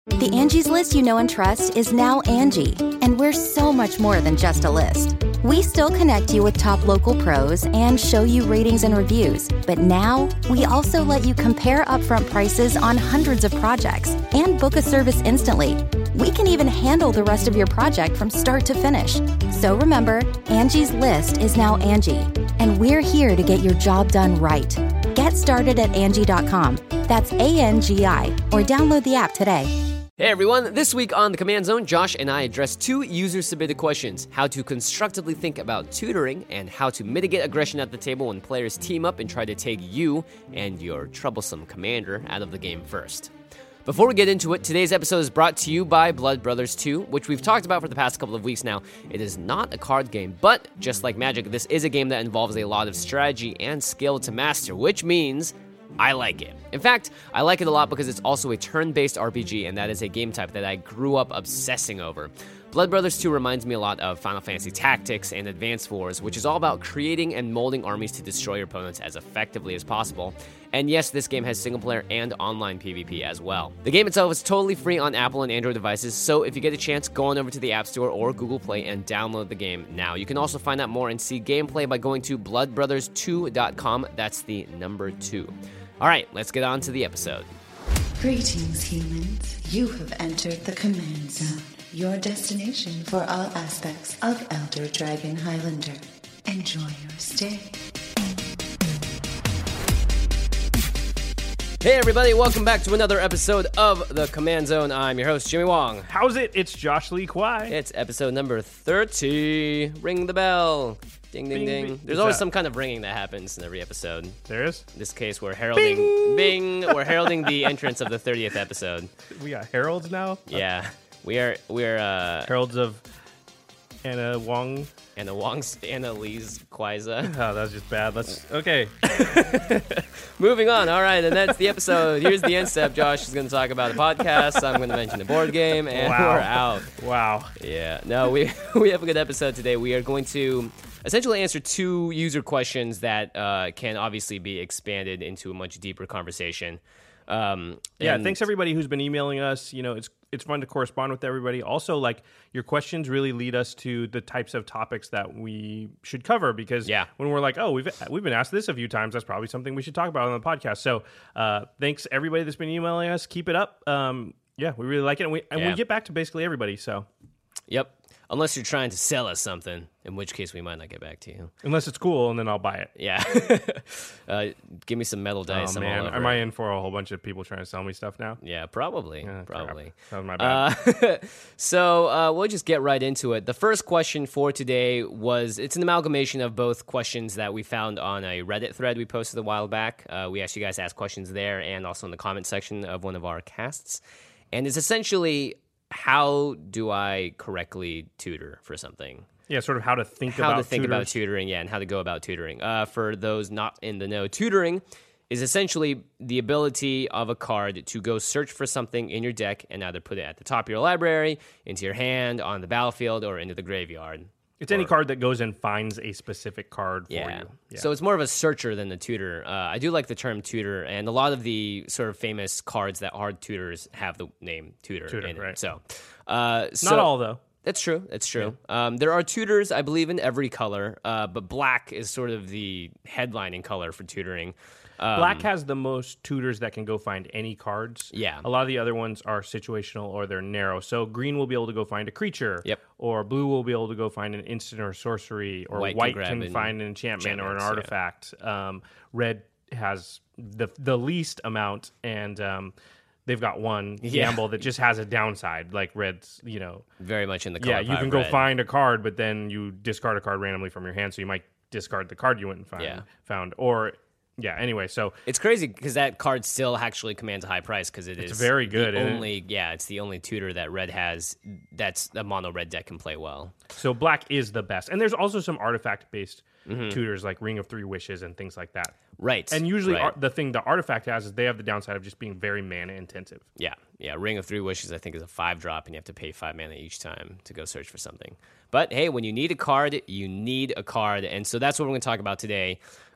The Angie's List you know and trust is now Angie, and we're so much more than just a list. We still connect you with top local pros and show you ratings and reviews, but now we also let you compare upfront prices on hundreds of projects and book a service instantly. We can even handle the rest of your project from start to finish. So remember, Angie's List is now Angie, and we're here to get your job done right. Get started at Angie.com. That's ANGI, or download the app today. Hey everyone, this week on The Command Zone, Josh and I address 2 user-submitted questions: how to constructively think about tutoring, and how to mitigate aggression at the table when players team up and try to take you and your troublesome commander out of the game first. Before we get into it, today's episode is brought to you by Blood Brothers 2, which we've talked about for the past couple of weeks now. It is not a card game, but just like Magic, this is a game that involves a lot of strategy and skill to master, which means I like it. In fact, I like it a lot because it's also a turn-based RPG, and that is a game type that I grew up obsessing over. Blood Brothers 2 reminds me a lot of Final Fantasy Tactics and Advance Wars, which is all about creating and molding armies to destroy your opponents as effectively as possible. And yes, this game has single-player and online PvP as well. The game itself is totally free on Apple and Android devices, so if you get a chance, go on over to the App Store or Google Play and download the game now. You can also find out more and see gameplay by going to bloodbrothers2.com. That's the number 2. All right, let's get on to the episode. Greetings, humans. You have entered the Command Zone, your destination for all aspects of Elder Dragon Highlander. Enjoy your stay. Hey everybody, welcome back to another episode of The Command Zone. I'm your host, Jimmy Wong. How's it? It's Josh Lee Kwai. It's episode number 30. Ring the bell. Ding, ding, Bing, ding. bing. There's always some kind of ringing that happens in every episode. There is? In this case, we're heralding... Bing! We're heralding the entrance of the 30th episode. We got heralds now? Yeah. We're Heralds of Anna Wong. Anna Lee's Kwiza. Oh, that was just bad. Okay. Moving on. All right, and that's the episode. Here's the end step. Josh is going to talk about the podcast. I'm going to mention the board game, and Wow. we're out. Wow. Yeah. No, we have a good episode today. We are going to essentially answer 2 user questions that can obviously be expanded into a much deeper conversation. Thanks everybody who's been emailing us. You know, it's fun to correspond with everybody. Also, like, your questions really lead us to the types of topics that we should cover, because when we're like, oh, we've been asked this a few times, that's probably something we should talk about on the podcast. So thanks everybody that's been emailing us. Keep it up. We really like it, and we get back to basically everybody. So Yep. Unless you're trying to sell us something, in which case we might not get back to you. unless it's cool, and then I'll buy it. Yeah. Give me some metal dice. Oh I'm all man, over am I it. in for a whole bunch of people trying to sell me stuff now? Yeah, probably. Yeah, probably. Crap. That was my bad. So we'll just get right into it. The first question for today it's an amalgamation of both questions that we found on a Reddit thread we posted a while back. We asked you guys to ask questions there and also in the comment section of one of our casts. And it's essentially, how do I correctly tutor for something? Yeah, sort of how to think about tutors. tutoring, and how to go about tutoring. For those not in the know, tutoring is essentially the ability of a card to go search for something in your deck and either put it at the top of your library, into your hand, on the battlefield, or into the graveyard. It's any card that goes and finds a specific card for you. Yeah. So it's more of a searcher than the tutor. I do like the term tutor, and a lot of the sort of famous cards that are tutors have the name tutor in it. Right. So, Not all, though. That's true. There are tutors, I believe, in every color, but black is sort of the headlining color for tutoring. Black has the most tutors that can go find any cards. Yeah. A lot of the other ones are situational or they're narrow. So green will be able to go find a creature. Yep. Or blue will be able to go find an instant or sorcery. Or white can find an enchantment or an artifact. Yeah. Red has the least amount, and they've got one gamble that just has a downside, like red's, very much in the color. Yeah, you can go find a card, but then you discard a card randomly from your hand, so you might discard the card you went and found. Or anyway, so it's crazy because that card still actually commands a high price because it's very good. It's the only tutor that red has that's a mono red deck can play well. So black is the best, and there's also some artifact based tutors like Ring of Three Wishes and things like that. Right. And usually the thing the artifact has is they have the downside of just being very mana intensive. Yeah. Ring of Three Wishes I think is a 5-drop, and you have to pay 5 mana each time to go search for something. But hey, when you need a card, you need a card, and so that's what we're going to talk about today.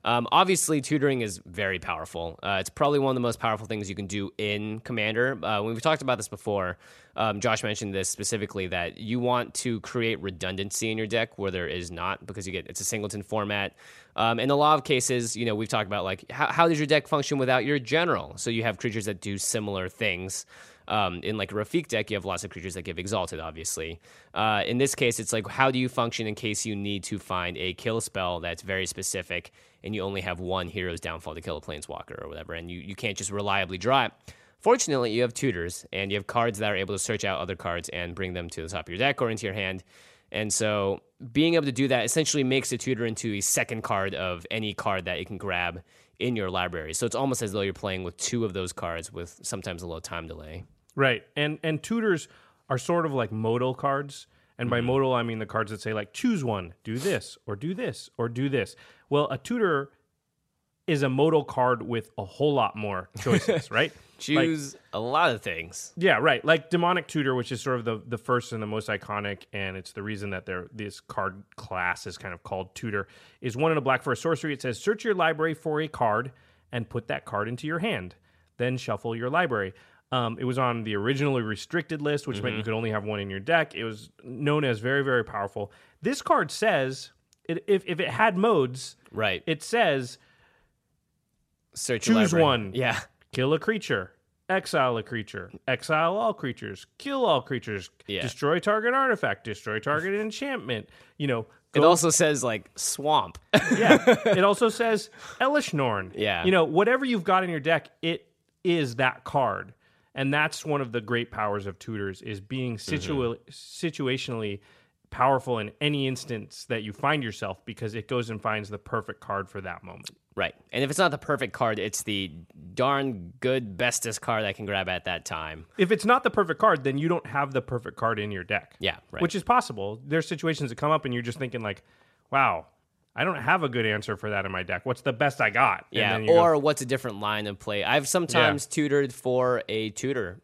Obviously, tutoring is very powerful. It's probably one of the most powerful things you can do in Commander. When we've talked about this before, Josh mentioned this specifically, that you want to create redundancy in your deck where there is not, because it's a singleton format. In a lot of cases, we've talked about like how does your deck function without your general? So you have creatures that do similar things. In like a Rafiq deck, you have lots of creatures that give Exalted, obviously. In this case, it's like, how do you function in case you need to find a kill spell that's very specific and you only have one Hero's Downfall to kill a Planeswalker or whatever, and you can't just reliably draw it. Fortunately, you have tutors, and you have cards that are able to search out other cards and bring them to the top of your deck or into your hand. And so being able to do that essentially makes a tutor into a second card of any card that you can grab in your library. So it's almost as though you're playing with two of those cards with sometimes a little time delay. Right. And tutors are sort of like modal cards. And by modal, I mean the cards that say, like, choose one, do this, or do this, or do this. Well, a tutor is a modal card with a whole lot more choices, right? Choose a lot of things. Yeah, right. Like Demonic Tutor, which is sort of the first and the most iconic, and it's the reason that this card class is kind of called Tutor, is 1 and a black for a sorcery. It says, search your library for a card and put that card into your hand. Then shuffle your library. It was on the originally restricted list, which meant you could only have one in your deck. It was known as very, very powerful. This card says, if it had modes, right, it says, choose one. Yeah. Kill a creature. Exile a creature. Exile all creatures. Kill all creatures. Yeah. Destroy target artifact. Destroy target enchantment. It also says, like, swamp. Yeah. It also says Elesh Norn. Yeah. Whatever you've got in your deck, it is that card. And that's one of the great powers of tutors, is being situationally powerful in any instance that you find yourself, because it goes and finds the perfect card for that moment. Right. And if it's not the perfect card, it's the darn good bestest card I can grab at that time. If it's not the perfect card, then you don't have the perfect card in your deck. Yeah, right. Which is possible. There's situations that come up and you're just thinking like, wow, I don't have a good answer for that in my deck. What's the best I got? Yeah, or what's a different line of play? I've sometimes tutored for a tutor,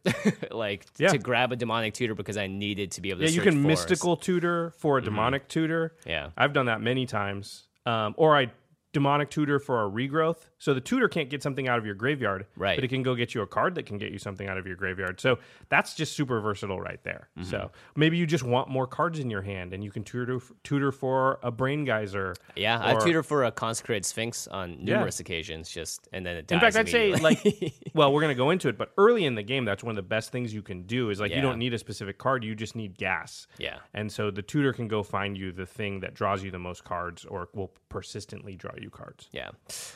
to grab a demonic tutor because I needed to be able to search you can for mystical tutor for a demonic tutor. Yeah. I've done that many times. Or I demonic tutor for a regrowth. So the tutor can't get something out of your graveyard, right, but it can go get you a card that can get you something out of your graveyard. So that's just super versatile right there. So maybe you just want more cards in your hand, and you can tutor for a Brain Geyser. Yeah, I've tutored for a Consecrated Sphinx on numerous occasions, and then it dies. In fact, I'd say, well, we're going to go into it, but early in the game, that's one of the best things you can do, is you don't need a specific card, you just need gas. Yeah. And so the tutor can go find you the thing that draws you the most cards, or will persistently draw you cards. Yeah.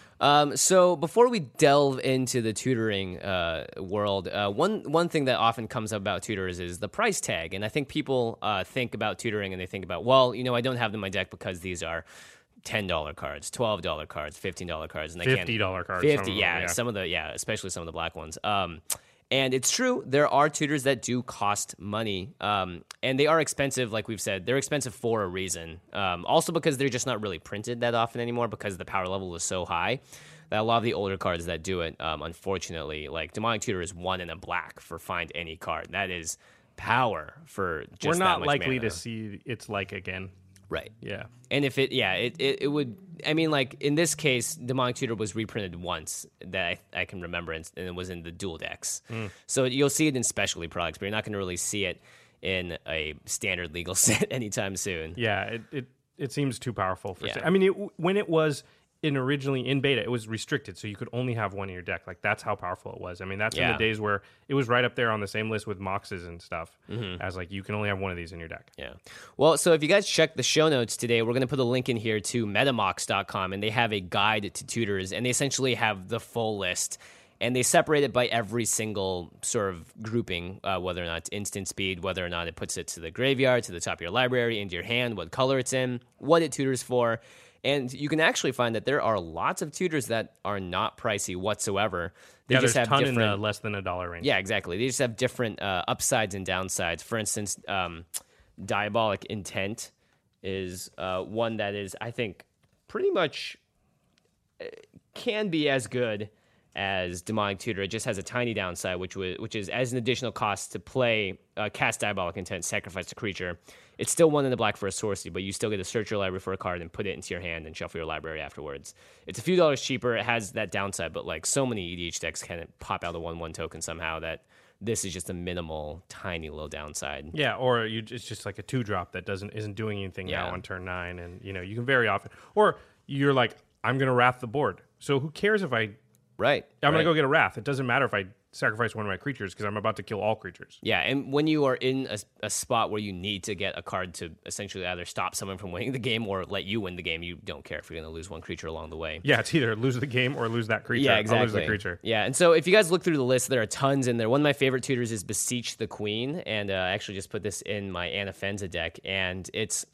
So before we delve into the tutoring world, one thing that often comes up about tutors is the price tag. And I think people think about tutoring and they think about, well, I don't have them in my deck because these are $10 cards, $12 cards, $15 cards, and $50 cards. 50, some of the especially some of the black ones. And it's true, there are tutors that do cost money, and they are expensive, like we've said. They're expensive for a reason. Also because they're just not really printed that often anymore, because the power level is so high that a lot of the older cards that do it, unfortunately, like Demonic Tutor is 1 and a black for find any card. That is power for just We're not that much likely mana. to see its like again. Right. Yeah. And if it would, I mean, like in this case, Demonic Tutor was reprinted once that I can remember, and it was in the dual decks. So you'll see it in specialty products, but you're not going to really see it in a standard legal set anytime soon. Yeah, it seems too powerful for. Yeah. I mean, when it was originally in beta, it was restricted, so you could only have one in your deck. Like, that's how powerful it was. I mean, that's in the days where it was right up there on the same list with Moxes and stuff, as like, you can only have one of these in your deck. Yeah. Well, so if you guys check the show notes today, we're going to put a link in here to metamox.com, and they have a guide to tutors, and they essentially have the full list, and they separate it by every single sort of grouping, whether or not it's instant speed, whether or not it puts it to the graveyard, to the top of your library, into your hand, what color it's in, what it tutors for. And you can actually find that there are lots of tutors that are not pricey whatsoever. They just there's have a ton different, in the less than $1 range. Yeah, exactly. They just have different upsides and downsides. For instance, Diabolic Intent is one that is, I think, pretty much can be as good as Demonic Tutor. It just has a tiny downside, which is as an additional cost to play cast Diabolic Intent, sacrifice a creature. It's still 1 in the black for a sorcery, but you still get to search your library for a card and put it into your hand and shuffle your library afterwards. It's a few dollars cheaper. It has that downside, but like so many EDH decks can pop out a 1/1 token somehow that this is just a minimal, tiny little downside. Yeah, or it's just like a 2-drop that isn't doing anything now on turn 9, and you can very often, or you're like, I'm going to Wrath the board. So who cares if I'm going to go get a Wrath. It doesn't matter if I sacrifice one of my creatures because I'm about to kill all creatures. Yeah, and when you are in a spot where you need to get a card to essentially either stop someone from winning the game or let you win the game, you don't care if you're going to lose one creature along the way. Yeah, it's either lose the game or lose that creature. Yeah, exactly. I'll lose the creature. Yeah, and so if you guys look through the list, there are tons in there. One of my favorite tutors is Beseech the Queen, and I actually just put this in my Anna Fenza deck, and it's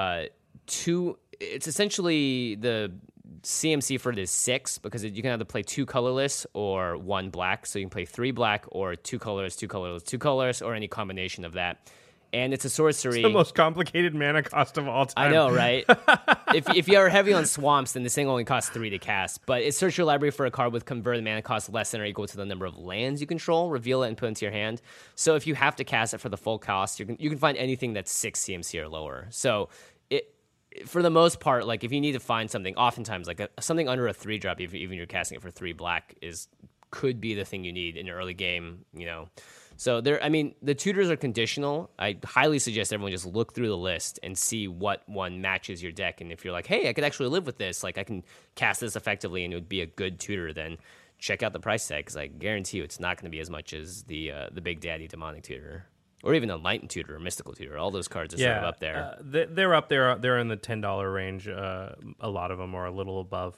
it's essentially the CMC for it is 6 because you can either play 2 colorless or 1 black. So you can play 3 black or 2 colorless, 2 colorless, 2 colorless, or any combination of that. And it's a sorcery. It's the most complicated mana cost of all time. I know, right? if you are heavy on swamps, then this thing only costs 3 to cast. But it's search your library for a card with converted mana cost less than or equal to the number of lands you control, reveal it, and put it into your hand. So if you have to cast it for the full cost, you can find anything that's 6 CMC or lower. So for the most part, like if you need to find something, oftentimes like something under a 3-drop, even you're casting it for 3 black, could be the thing you need in an early game. So the tutors are conditional. I highly suggest everyone just look through the list and see what one matches your deck. And if you're like, hey, I could actually live with this, like I can cast this effectively, and it would be a good tutor, then check out the price tag because I guarantee you it's not going to be as much as the Big Daddy Demonic Tutor. Or even a Enlightened Tutor or Mystical Tutor. All those cards are sort of up there. They're up there. They're in the $10 range. A lot of them are a little above.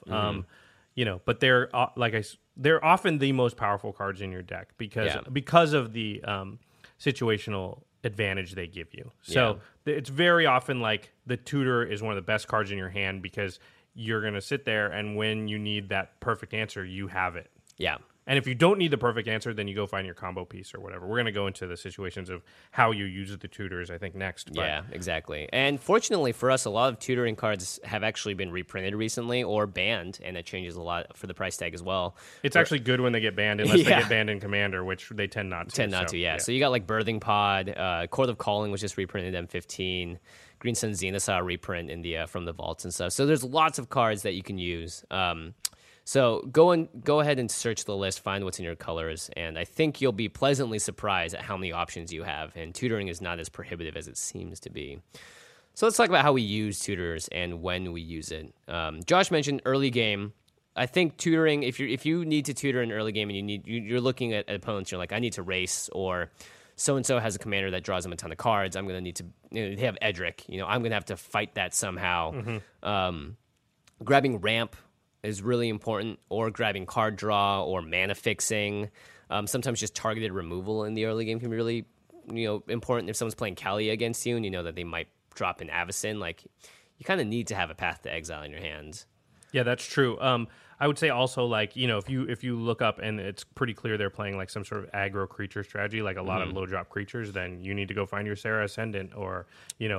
But they're they're often the most powerful cards in your deck because of the situational advantage they give you. So it's very often like the Tutor is one of the best cards in your hand because you're going to sit there and when you need that perfect answer, you have it. Yeah. And if you don't need the perfect answer, then you go find your combo piece or whatever. We're going to go into the situations of how you use the tutors, I think, next. But. Yeah, exactly. And fortunately for us, a lot of tutoring cards have actually been reprinted recently or banned, and that changes a lot for the price tag as well. It's actually good when they get banned, unless they get banned in Commander, which they tend not to. Yeah. So you got like Birthing Pod, Court of Calling was just reprinted M15, Green Sun Xenosaur reprint in the from the vaults and stuff. So there's lots of cards that you can use. So go ahead and search the list, find what's in your colors, and I think you'll be pleasantly surprised at how many options you have, and tutoring is not as prohibitive as it seems to be. So let's talk about how we use tutors and when we use it. Josh mentioned early game. I think tutoring, if you need to tutor in early game and you're looking at opponents, you're like, I need to race, or so-and-so has a commander that draws them a ton of cards, I'm going to need to, they have Edric, I'm going to have to fight that somehow. Mm-hmm. Grabbing ramp is really important, or grabbing card draw or mana fixing. Sometimes just targeted removal in the early game can be really, important. If someone's playing Kali against you and you know that they might drop an Avacyn, like you kind of need to have a Path to Exile in your hands. Yeah, that's true. I would say also, like, if you look up and it's pretty clear they're playing like some sort of aggro creature strategy, like a lot of low drop creatures, then you need to go find your Sarah Ascendant or your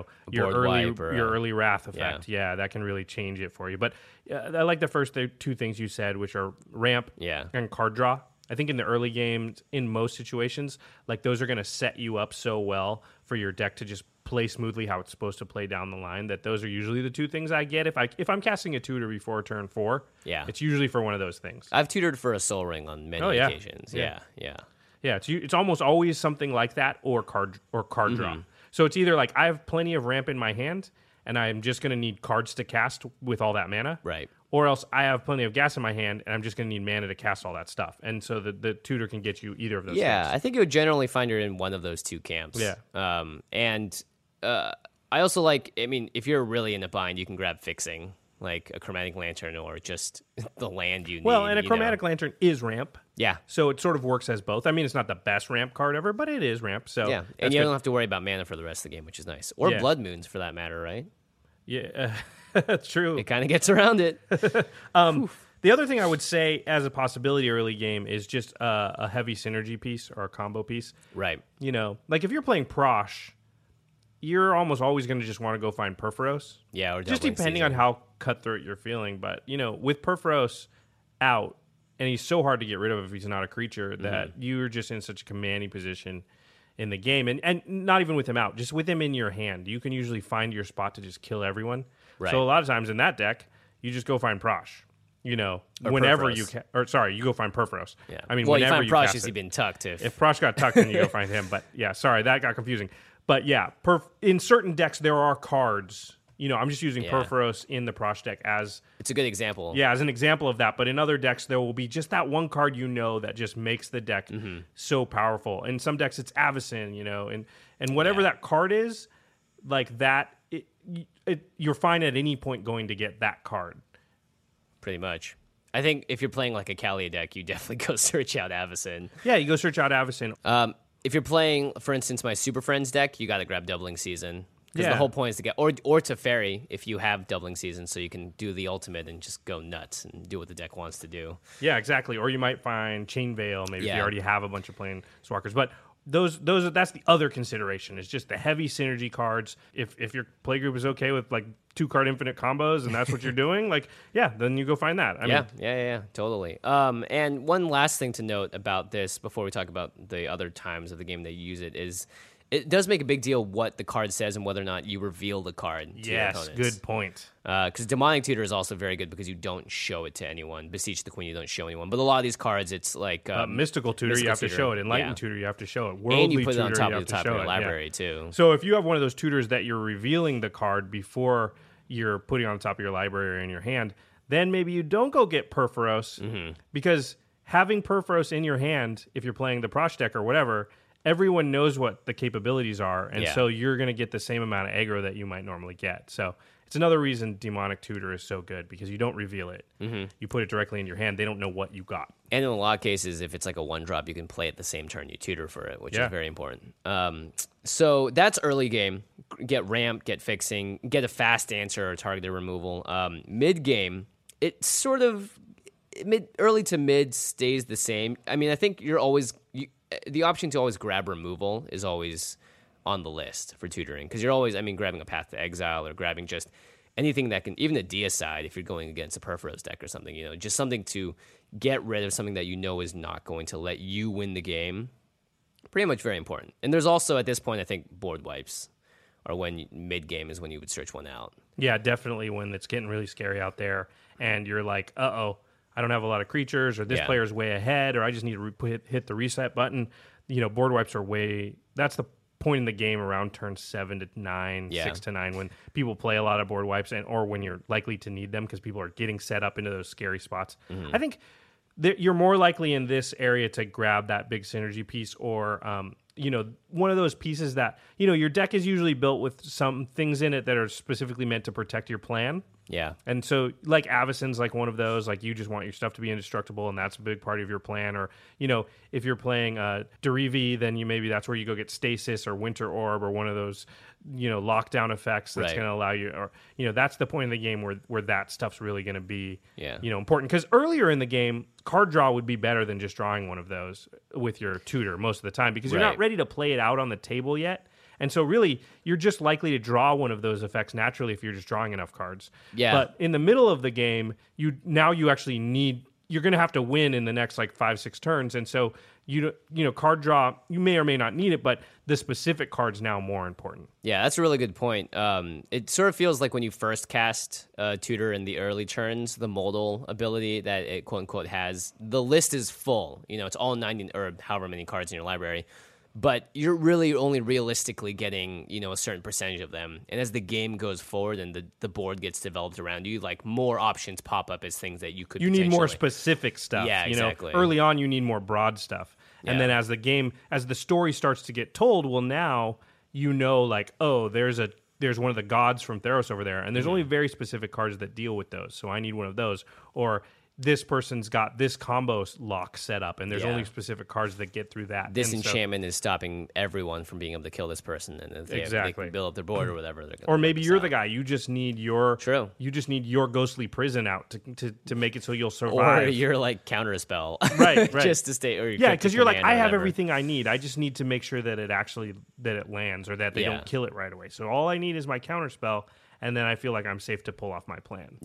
early Wrath effect. Yeah, that can really change it for you. But I like the first two things you said, which are ramp and card draw. I think in the early games, in most situations, like those are going to set you up so well for your deck to just play smoothly how it's supposed to play down the line, that those are usually the two things I get if I'm casting a tutor before turn 4. Yeah, it's usually for one of those things. I've tutored for a Soul Ring on many occasions. Yeah. It's almost always something like that or card draw. So it's either like I have plenty of ramp in my hand and I'm just going to need cards to cast with all that mana, right? Or else I have plenty of gas in my hand and I'm just going to need mana to cast all that stuff. And so the tutor can get you either of those things. I think you would generally find you're in one of those two camps. Yeah. I also like, if you're really in a bind, you can grab fixing, like a Chromatic Lantern or just the land you need. Well, and a Chromatic Lantern is ramp. Yeah. So it sort of works as both. It's not the best ramp card ever, but it is ramp. So yeah, and you don't have to worry about mana for the rest of the game, which is nice. Or Blood Moons, for that matter, right? Yeah, that's true. It kind of gets around it. The other thing I would say as a possibility early game is just a heavy synergy piece or a combo piece. Right. Like if you're playing Prosh, you're almost always going to just want to go find Purphoros. Yeah, or just depending on how cutthroat you're feeling. But, with Purphoros out, and he's so hard to get rid of if he's not a creature that you're just in such a commanding position in the game. And not even with him out, just with him in your hand, you can usually find your spot to just kill everyone. Right. So a lot of times in that deck, you just go find Prosh. Or whenever Purphoros. you can, you go find Purphoros. Yeah. I mean, well, whenever you find Prosh cast as it. he's been tucked. If Prosh got tucked, then you go find him. But yeah, sorry, that got confusing. But yeah, in certain decks, there are cards. I'm just using Purphoros in the Prosh deck as... It's a good example. Yeah, as an example of that. But in other decks, there will be just that one card that just makes the deck so powerful. In some decks, it's Avacyn, and whatever that card is, like that, you're fine at any point going to get that card. Pretty much. I think if you're playing like a Kalia deck, you definitely go search out Avacyn. Yeah, you go search out Avacyn. If you're playing, for instance, my Super Friends deck, you got to grab Doubling Season. Because the whole point is to get, or Teferi if you have Doubling Season, so you can do the ultimate and just go nuts and do what the deck wants to do. Yeah, exactly. Or you might find Chain Veil, maybe if you already have a bunch of Planeswalkers. But that's the other consideration, is just the heavy synergy cards. If your playgroup is okay with like 2-card infinite combos and that's what you're doing, then you go find that. I mean, totally. And one last thing to note about this before we talk about the other times of the game that you use it is it does make a big deal what the card says and whether or not you reveal the card to your opponents. Yes, good point. Because Demonic Tutor is also very good because you don't show it to anyone. Beseech the Queen, you don't show anyone. But a lot of these cards, it's like... Mystical Tutor, you have to show it. Enlightened Tutor, you have to show it. Worldly and you put it on Tutor, top you of have the top to of show your it. library, too. So if you have one of those tutors that you're revealing the card before you're putting on the top of your library or in your hand, then maybe you don't go get Purphoros, because having Purphoros in your hand, if you're playing the Prosh deck or whatever, everyone knows what the capabilities are, and so you're going to get the same amount of aggro that you might normally get. So it's another reason Demonic Tutor is so good, because you don't reveal it. You put it directly in your hand. They don't know what you got. And in a lot of cases, if it's like a 1-drop, you can play it the same turn you tutor for it, which is very important. So that's early game. Get ramp, get fixing, get a fast answer or targeted removal. Mid-game, it sort of... early to mid stays the same. I mean, I think you're always... the option to always grab removal is always on the list for tutoring, because you're always, grabbing a Path to Exile or grabbing just anything that can, even a Deicide if you're going against a Purphoros deck or something, just something to get rid of something that is not going to let you win the game. Pretty much very important. And there's also, at this point, I think board wipes are when mid-game is when you would search one out. Yeah, definitely when it's getting really scary out there and you're like, uh-oh, I don't have a lot of creatures, or this player's way ahead, or I just need to hit the reset button. Board wipes are that's the point in the game around turn 7 to 9, 6 to 9, when people play a lot of board wipes, or when you're likely to need them because people are getting set up into those scary spots. I think you're more likely in this area to grab that big synergy piece, or one of those pieces that, your deck is usually built with some things in it that are specifically meant to protect your plan. Yeah. And so, like, Avacyn's like one of those, like, you just want your stuff to be indestructible, and that's a big part of your plan. Or, if you're playing Derivi, then maybe that's where you go get Stasis or Winter Orb or one of those, lockdown effects that's going to allow you, or, that's the point in the game where that stuff's really going to be, important. Because earlier in the game, card draw would be better than just drawing one of those with your tutor most of the time, because you're not ready to play it out on the table yet. And so really, you're just likely to draw one of those effects naturally if you're just drawing enough cards. Yeah. But in the middle of the game, you're going to have to win in the next 5-6 turns. And so, card draw, you may or may not need it, but the specific card's now more important. Yeah, that's a really good point. It sort of feels like when you first cast Tutor in the early turns, the modal ability that it quote unquote has, the list is full. It's all 90 or however many cards in your library. But you're really only realistically getting, a certain percentage of them. And as the game goes forward and the board gets developed around you, more options pop up as things that you could need more specific stuff. Yeah, exactly. Early on, you need more broad stuff. And then as the story starts to get told, well, now, there's one of the gods from Theros over there. And there's only very specific cards that deal with those. So I need one of those. Or this person's got this combo lock set up, and there's only specific cards that get through that. This enchantment is stopping everyone from being able to kill this person, and if they can build up their board or whatever. Or maybe you're the guy. You just need your ghostly prison out to make it so you'll survive. Or you're counter a spell, right? Just to stay. Or because you're like, I have everything I need. I just need to make sure that it lands, or that they don't kill it right away. So all I need is my counter spell, and then I feel like I'm safe to pull off my plan. Yeah.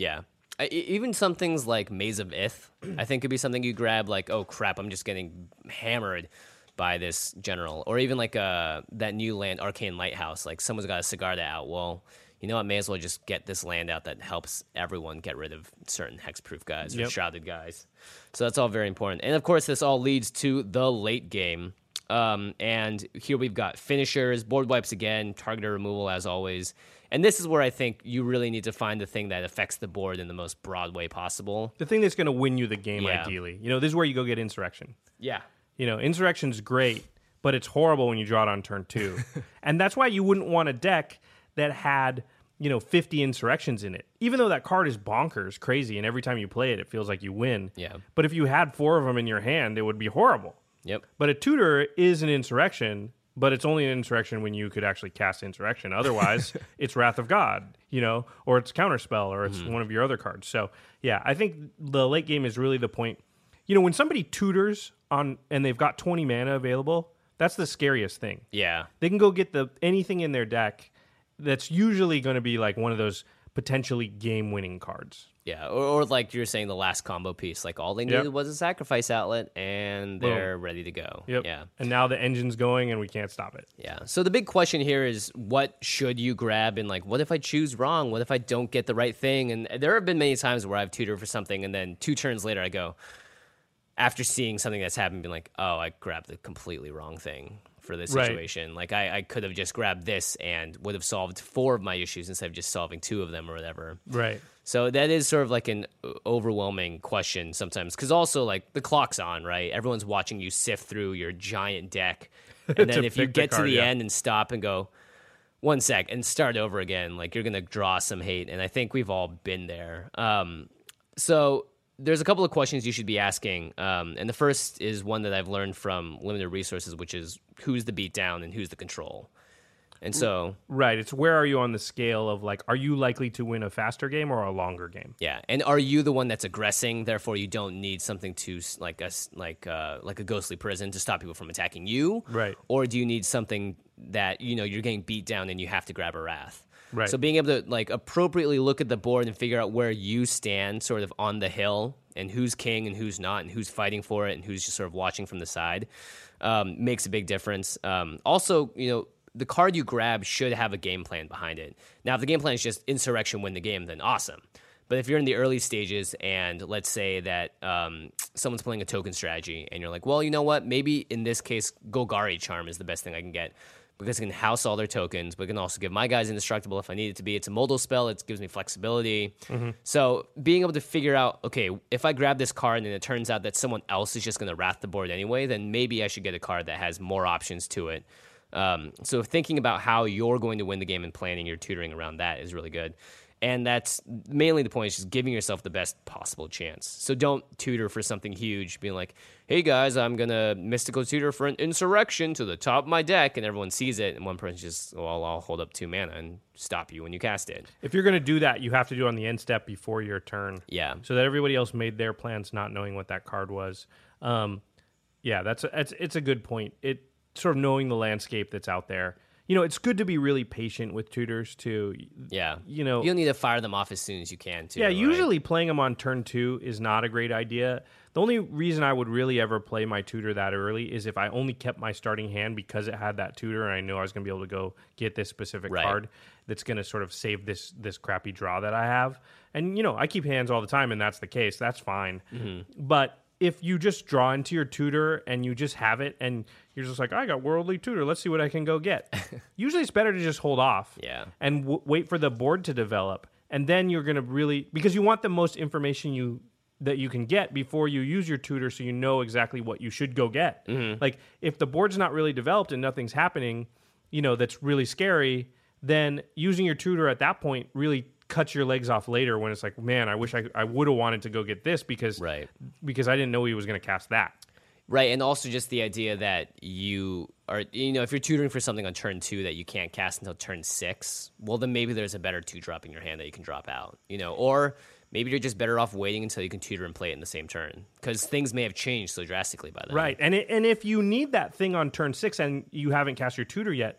Even some things like Maze of Ith, I think could be something you grab, like, oh crap, I'm just getting hammered by this general. Or even like that new land, Arcane Lighthouse, like someone's got a Sigarda out. Well, you know what, may as well just get this land out that helps everyone get rid of certain hexproof guys or shrouded guys. So that's all very important. And of course, this all leads to the late game. And here we've got finishers, board wipes again, targeter removal as always. And this is where I think you really need to find the thing that affects the board in the most broad way possible. The thing that's going to win you the game, ideally. You know, this is where you go get Insurrection. Yeah. You know, Insurrection's great, but it's horrible when you draw it on turn 2. And that's why you wouldn't want a deck that had, 50 Insurrections in it. Even though that card is bonkers, crazy, and every time you play it, it feels like you win. Yeah. But if you had 4 of them in your hand, it would be horrible. Yep. But a tutor is an Insurrection, but it's only an Insurrection when you could actually cast Insurrection. Otherwise, it's Wrath of God, or it's Counterspell, or it's one of your other cards. So, yeah, I think the late game is really the point. When somebody tutors on and they've got 20 mana available, that's the scariest thing. Yeah. They can go get anything in their deck that's usually going to be like one of those potentially game-winning cards. Yeah, or like you're saying, the last combo piece. Like, all they needed was a Sacrifice Outlet, and they're ready to go. Yep. Yeah. And now the engine's going, and we can't stop it. Yeah. So the big question here is, what should you grab? And, like, what if I choose wrong? What if I don't get the right thing? And there have been many times where I've tutored for something, and then 2 turns later I go, after seeing something that's happened, being like, oh, I grabbed the completely wrong thing for this situation. Like, I could have just grabbed this and would have solved 4 of my issues instead of just solving 2 of them or whatever. Right. So that is sort of like an overwhelming question sometimes, because also, like, the clock's on, right? Everyone's watching you sift through your giant deck, and then if you get to the end and stop and go, 1 sec, and start over again, like, you're going to draw some hate, and I think we've all been there. So there's a couple of questions you should be asking, and the first is one that I've learned from limited resources, which is who's the beatdown and who's the control. And so, right, it's where are you on the scale of, like, are you likely to win a faster game or a longer game? Yeah, and are you the one that's aggressing? Therefore, you don't need something to like a ghostly prison to stop people from attacking you, right? Or do you need something that you're getting beat down and you have to grab a wrath? Right. So being able to, like, appropriately look at the board and figure out where you stand, sort of on the hill, and who's king and who's not, and who's fighting for it, and who's just sort of watching from the side, makes a big difference. Also, the card you grab should have a game plan behind it. Now, if the game plan is just Insurrection, win the game, then awesome. But if you're in the early stages and let's say that someone's playing a token strategy and you're like, well, you know what? Maybe in this case, Golgari Charm is the best thing I can get because it can house all their tokens, but it can also give my guys indestructible if I need it to be. It's a modal spell. It gives me flexibility. Mm-hmm. So being able to figure out, okay, if I grab this card and it turns out that someone else is just going to wrath the board anyway, then maybe I should get a card that has more options to it. So thinking about how you're going to win the game and planning your tutoring around that is really good. And that's mainly the point, is just giving yourself the best possible chance. So don't tutor for something huge, being like, hey guys, I'm going to mystical tutor for an Insurrection to the top of my deck, and everyone sees it, and one person just, well, I'll hold up 2 mana and stop you when you cast it. If you're going to do that, you have to do it on the end step before your turn. Yeah. So that everybody else made their plans not knowing what that card was. Yeah, it's a good point. It sort of knowing the landscape that's out there. It's good to be really patient with tutors too. Yeah. You'll need to fire them off as soon as you can too. Yeah, usually playing them on turn 2 is not a great idea. The only reason I would really ever play my tutor that early is if I only kept my starting hand because it had that tutor and I knew I was going to be able to go get this specific card that's going to sort of save this crappy draw that I have. And, I keep hands all the time and that's the case. That's fine. Mm-hmm. But if you just draw into your tutor and you just have it and you're just like, I got Worldly Tutor, let's see what I can go get. Usually it's better to just hold off and wait for the board to develop. And then you're going to really, because you want the most information that you can get before you use your tutor so you know exactly what you should go get. Mm-hmm. Like, if the board's not really developed and nothing's happening, that's really scary, then using your tutor at that point really cuts your legs off later when it's like, man, I wish I would have wanted to go get this because I didn't know he was going to cast that. Right, and also just the idea that you are, if you're tutoring for something on turn 2 that you can't cast until turn 6, well, then maybe there's a better 2-drop in your hand that you can drop out, or maybe you're just better off waiting until you can tutor and play it in the same turn because things may have changed so drastically by then. Right, and if you need that thing on turn 6 and you haven't cast your tutor yet,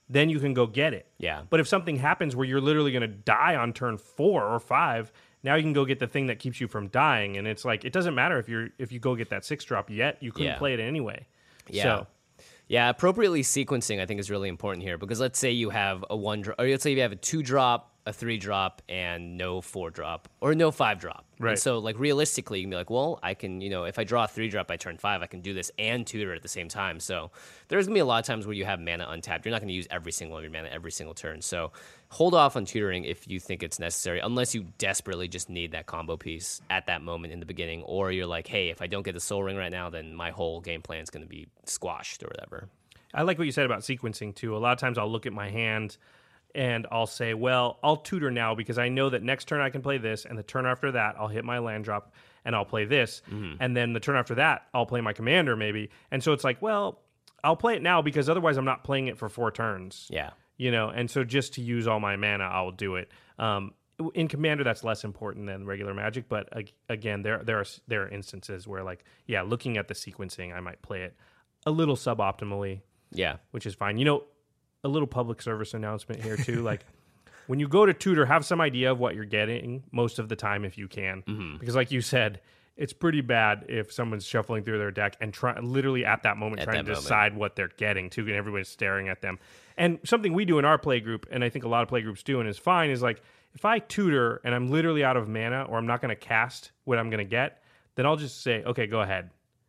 then you can go get it. Yeah. But if something happens where you're literally going to die on turn 4 or 5, now you can go get the thing that keeps you from dying. And it's like, it doesn't matter if you go get that 6-drop yet, you couldn't play it anyway. Yeah. So. Yeah, appropriately sequencing I think is really important here, because let's say you have a 1-drop, or let's say you have a 2-drop, a 3-drop, and no 4-drop, or no 5-drop. Right. And so, like, realistically, you can be like, well, I can, if I draw a 3-drop by turn 5, I can do this and tutor at the same time. So there's going to be a lot of times where you have mana untapped. You're not going to use every single of your mana every single turn. So hold off on tutoring if you think it's necessary, unless you desperately just need that combo piece at that moment in the beginning, or you're like, hey, if I don't get the Soul Ring right now, then my whole game plan is going to be squashed or whatever. I like what you said about sequencing, too. A lot of times I'll look at my hand and I'll say, well, I'll tutor now because I know that next turn I can play this, and the turn after that I'll hit my land drop and I'll play this. And then the turn after that I'll play my commander maybe. And so it's like, well, I'll play it now because otherwise I'm not playing it for 4 turns. Yeah. And so just to use all my mana, I'll do it. In Commander, that's less important than regular Magic, but again, there are instances where, like, looking at the sequencing, I might play it a little suboptimally. Yeah. Which is fine. A little public service announcement here too. Like, when you go to tutor, have some idea of what you're getting most of the time if you can. Because like you said, it's pretty bad if someone's shuffling through their deck and literally at that moment trying to decide what they're getting too, and everybody's staring at them. And something we do in our play group, and I think a lot of play groups do and is fine, is like, if I tutor and I'm literally out of mana or I'm not going to cast what I'm going to get, then I'll just say, okay, go ahead.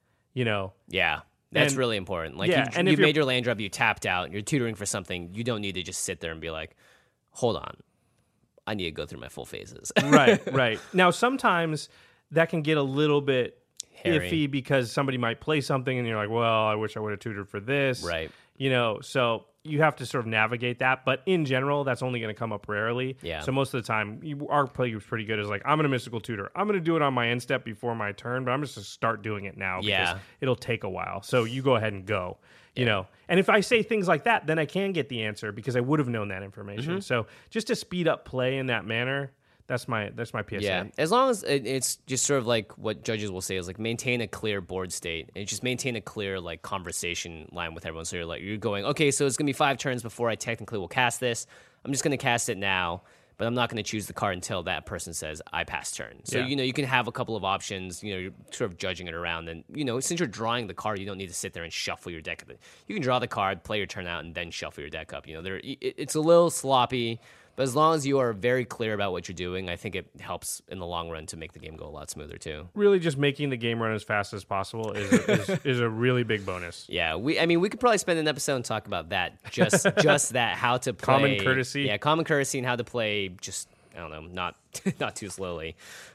Yeah. That's really important. Like, you've made your land drop, you tapped out, you're tutoring for something. You don't need to just sit there and be like, hold on, I need to go through my full phases. Right. Now, sometimes that can get a little bit iffy because somebody might play something and you're like, well, I wish I would have tutored for this. Right. So you have to sort of navigate that. But in general, that's only going to come up rarely. Yeah. So most of the time, our play group's pretty good. Is like, I'm going to mystical tutor. I'm going to do it on my end step before my turn, but I'm just going to start doing it now because it'll take a while. So you go ahead and go. And if I say things like that, then I can get the answer because I would have known that information. So just to speed up play in that manner, that's my PSA. Yeah, as long as it's just sort of like what judges will say is like, maintain a clear board state and just maintain a clear like conversation line with everyone. So you're going, okay, so it's gonna be 5 turns before I technically will cast this. I'm just gonna cast it now, but I'm not gonna choose the card until that person says I pass turn. So you can have a couple of options. You're sort of judging it around, and since you're drawing the card, you don't need to sit there and shuffle your deck. You can draw the card, play your turn out, and then shuffle your deck up. It's a little sloppy. But as long as you are very clear about what you're doing, I think it helps in the long run to make the game go a lot smoother too. Really, just making the game run as fast as possible is a really big bonus. Yeah, we could probably spend an episode and talk about that. Just that, how to play common courtesy. Yeah, common courtesy and how to play. Just I don't know, not too slowly.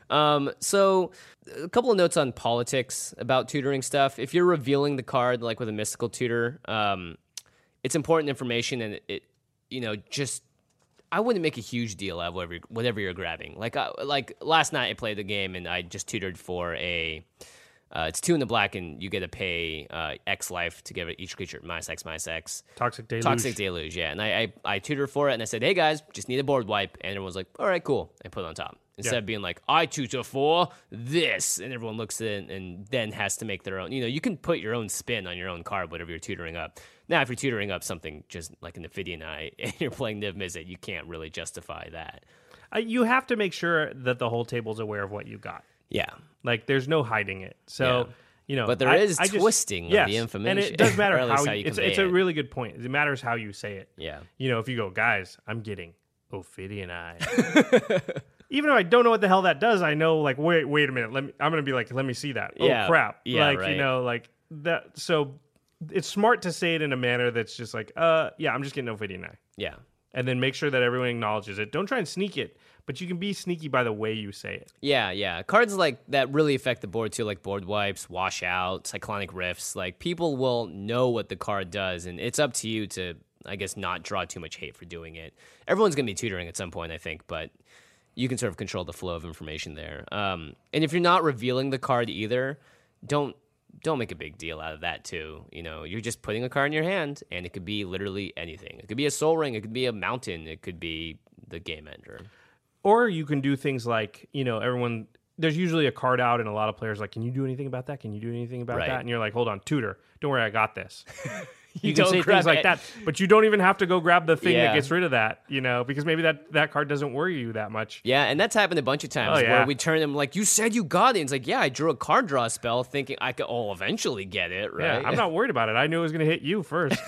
So a couple of notes on politics about tutoring stuff. If you're revealing the card like with a mystical tutor, it's important information, and it just. I wouldn't make a huge deal out of whatever you're grabbing. Like last night I played the game and I just tutored for it's 2 in the black and you get to pay X life to give each creature -X. Toxic Deluge, yeah. And I tutored for it and I said, hey guys, just need a board wipe. And everyone's like, all right, cool. And put it on top. Instead of being like, I tutor for this. And everyone looks at it and then has to make their own. You can put your own spin on your own card, whatever you're tutoring up. Now, if you're tutoring up something just like an Ophidian Eye and you're playing Niv Mizzet, you can't really justify that. You have to make sure that the whole table's aware of what you got. Yeah. Like, there's no hiding it. So, But there is twisting of the information. And it does matter how you it's a really good point. It matters how you say it. Yeah. If you go, guys, I'm getting Ophidian Eye. Even though I don't know what the hell that does, I know, like, wait a minute. I'm going to be like, let me see that. Oh, crap. Yeah, like, right. like that. So it's smart to say it in a manner that's just like, I'm just getting Ophidian Eye. Yeah. And then make sure that everyone acknowledges it. Don't try and sneak it, but you can be sneaky by the way you say it. Yeah. Cards like that really affect the board too, like board wipes, washout, cyclonic rifts. Like, people will know what the card does, and it's up to you to, I guess, not draw too much hate for doing it. Everyone's going to be tutoring at some point, I think, but you can sort of control the flow of information there. And if you're not revealing the card either, don't make a big deal out of that too. You're just putting a card in your hand, and it could be literally anything. It could be a Soul Ring, it could be a mountain, it could be the game ender. Or you can do things like, everyone, there's usually a card out, and a lot of players like, can you do anything about that? Can you do anything about that? And you're like, hold on, tutor, don't worry, I got this. You can say things like that, but you don't even have to go grab the thing that gets rid of that, because maybe that card doesn't worry you that much. Yeah, and that's happened a bunch of times where we turn them like, you said you got it. And it's like, yeah, I drew a card draw spell thinking I could eventually get it, right? Yeah, I'm not worried about it. I knew it was going to hit you first.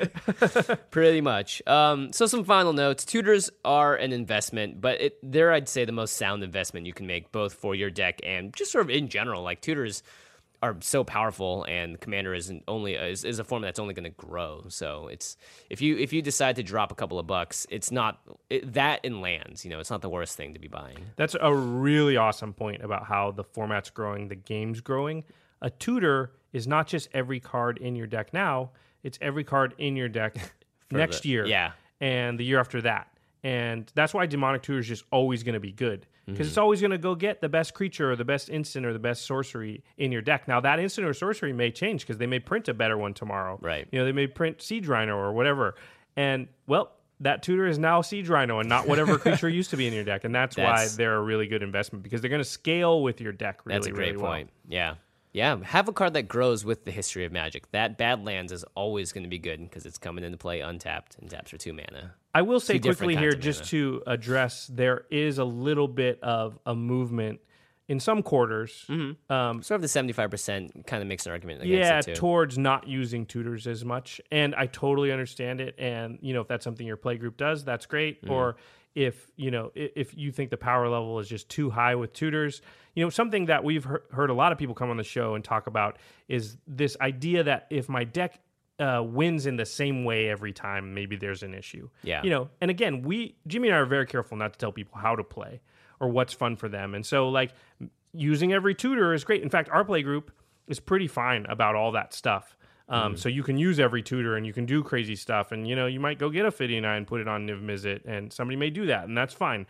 Pretty much. So some final notes. Tutors are an investment, but they're, I'd say, the most sound investment you can make, both for your deck and just sort of in general. Like, tutors are so powerful, and Commander is a format that's only going to grow. So it's if you decide to drop a couple of bucks, it's not that in lands. It's not the worst thing to be buying. That's a really awesome point about how the format's growing, the game's growing. A tutor is not just every card in your deck now; it's every card in your deck next year, and the year after that. And that's why Demonic Tutor is just always going to be good. Because it's always going to go get the best creature or the best instant or the best sorcery in your deck. Now, that instant or sorcery may change because they may print a better one tomorrow. Right. They may print Siege Rhino or whatever. And, well, that tutor is now Siege Rhino and not whatever creature used to be in your deck. And that's why they're a really good investment, because they're going to scale with your deck really, really well. That's a great point. Yeah. Yeah, have a card that grows with the history of Magic. That Badlands is always going to be good because it's coming into play untapped and taps for 2 mana. I will say quickly here, just to address, there is a little bit of a movement in some quarters. Mm-hmm. Sort of the 75% kind of makes an argument against it too. Towards not using tutors as much. And I totally understand it. And, if that's something your play group does, that's great. Mm-hmm. Or if you think the power level is just too high with tutors, something that we've heard a lot of people come on the show and talk about is this idea that if my deck wins in the same way every time, maybe there's an issue. Yeah. And again, Jimmy and I are very careful not to tell people how to play or what's fun for them. And so, using every tutor is great. In fact, our play group is pretty fine about all that stuff. So you can use every tutor and you can do crazy stuff. And, you might go get a Ophidian Eye and put it on Niv Mizzet, and somebody may do that, and that's fine.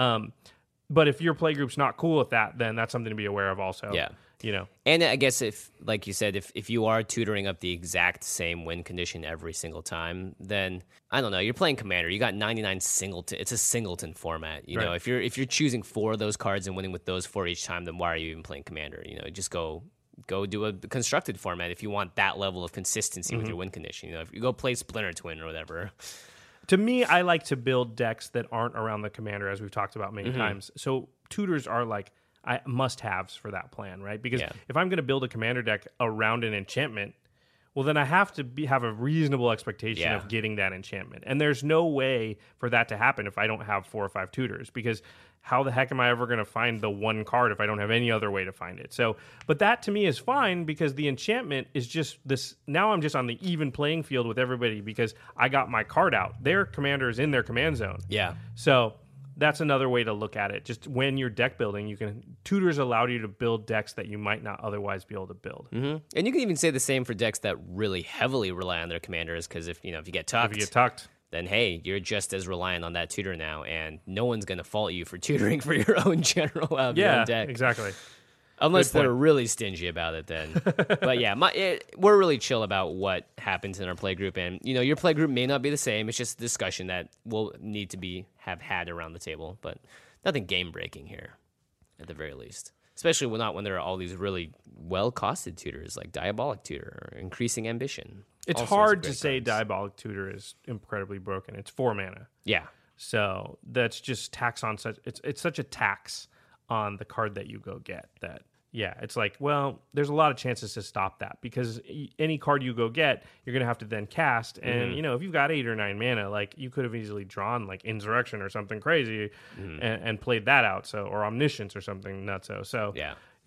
But if your play group's not cool with that, then that's something to be aware of also. Yeah. And I guess if, like you said, if you are tutoring up the exact same win condition every single time, then I don't know. You're playing Commander. You got 99 singleton. It's a singleton format. You know, if you're choosing 4 of those cards and winning with those 4 each time, then why are you even playing Commander? Just go do a constructed format if you want that level of consistency with your win condition. If you go play Splinter Twin or whatever. To me, I like to build decks that aren't around the Commander, as we've talked about many times. So tutors are must-haves for that plan, right? Because if I'm going to build a Commander deck around an enchantment, well, then I have to have a reasonable expectation of getting that enchantment. And there's no way for that to happen if I don't have 4 or 5 tutors, because how the heck am I ever going to find the one card if I don't have any other way to find it? So, but that to me is fine, because the enchantment is just this. Now I'm just on the even playing field with everybody because I got my card out. Their commander is in their command zone. Yeah. So that's another way to look at it. Just when you're deck building, tutors allow you to build decks that you might not otherwise be able to build. Mm-hmm. And you can even say the same for decks that really heavily rely on their commanders, because if you get tucked, then hey, you're just as reliant on that tutor now, and no one's going to fault you for tutoring for your own general out of your own deck. Exactly. Unless they're really stingy about it, then. But yeah, we're really chill about what happens in our play group, and your play group may not be the same. It's just a discussion that we'll need to have had around the table, but nothing game breaking here, at the very least. Especially not when there are all these really well-costed tutors like Diabolic Tutor or Increasing Ambition. It's hard to say Diabolic Tutor is incredibly broken. It's 4 mana. Yeah. So that's just tax on it's such a tax on the card that you go get that, it's there's a lot of chances to stop that, because any card you go get, you're going to have to then cast. And, if you've got 8 or 9 mana, you could have easily drawn Insurrection or something crazy and played that out. Or Omniscience or something nutso. So,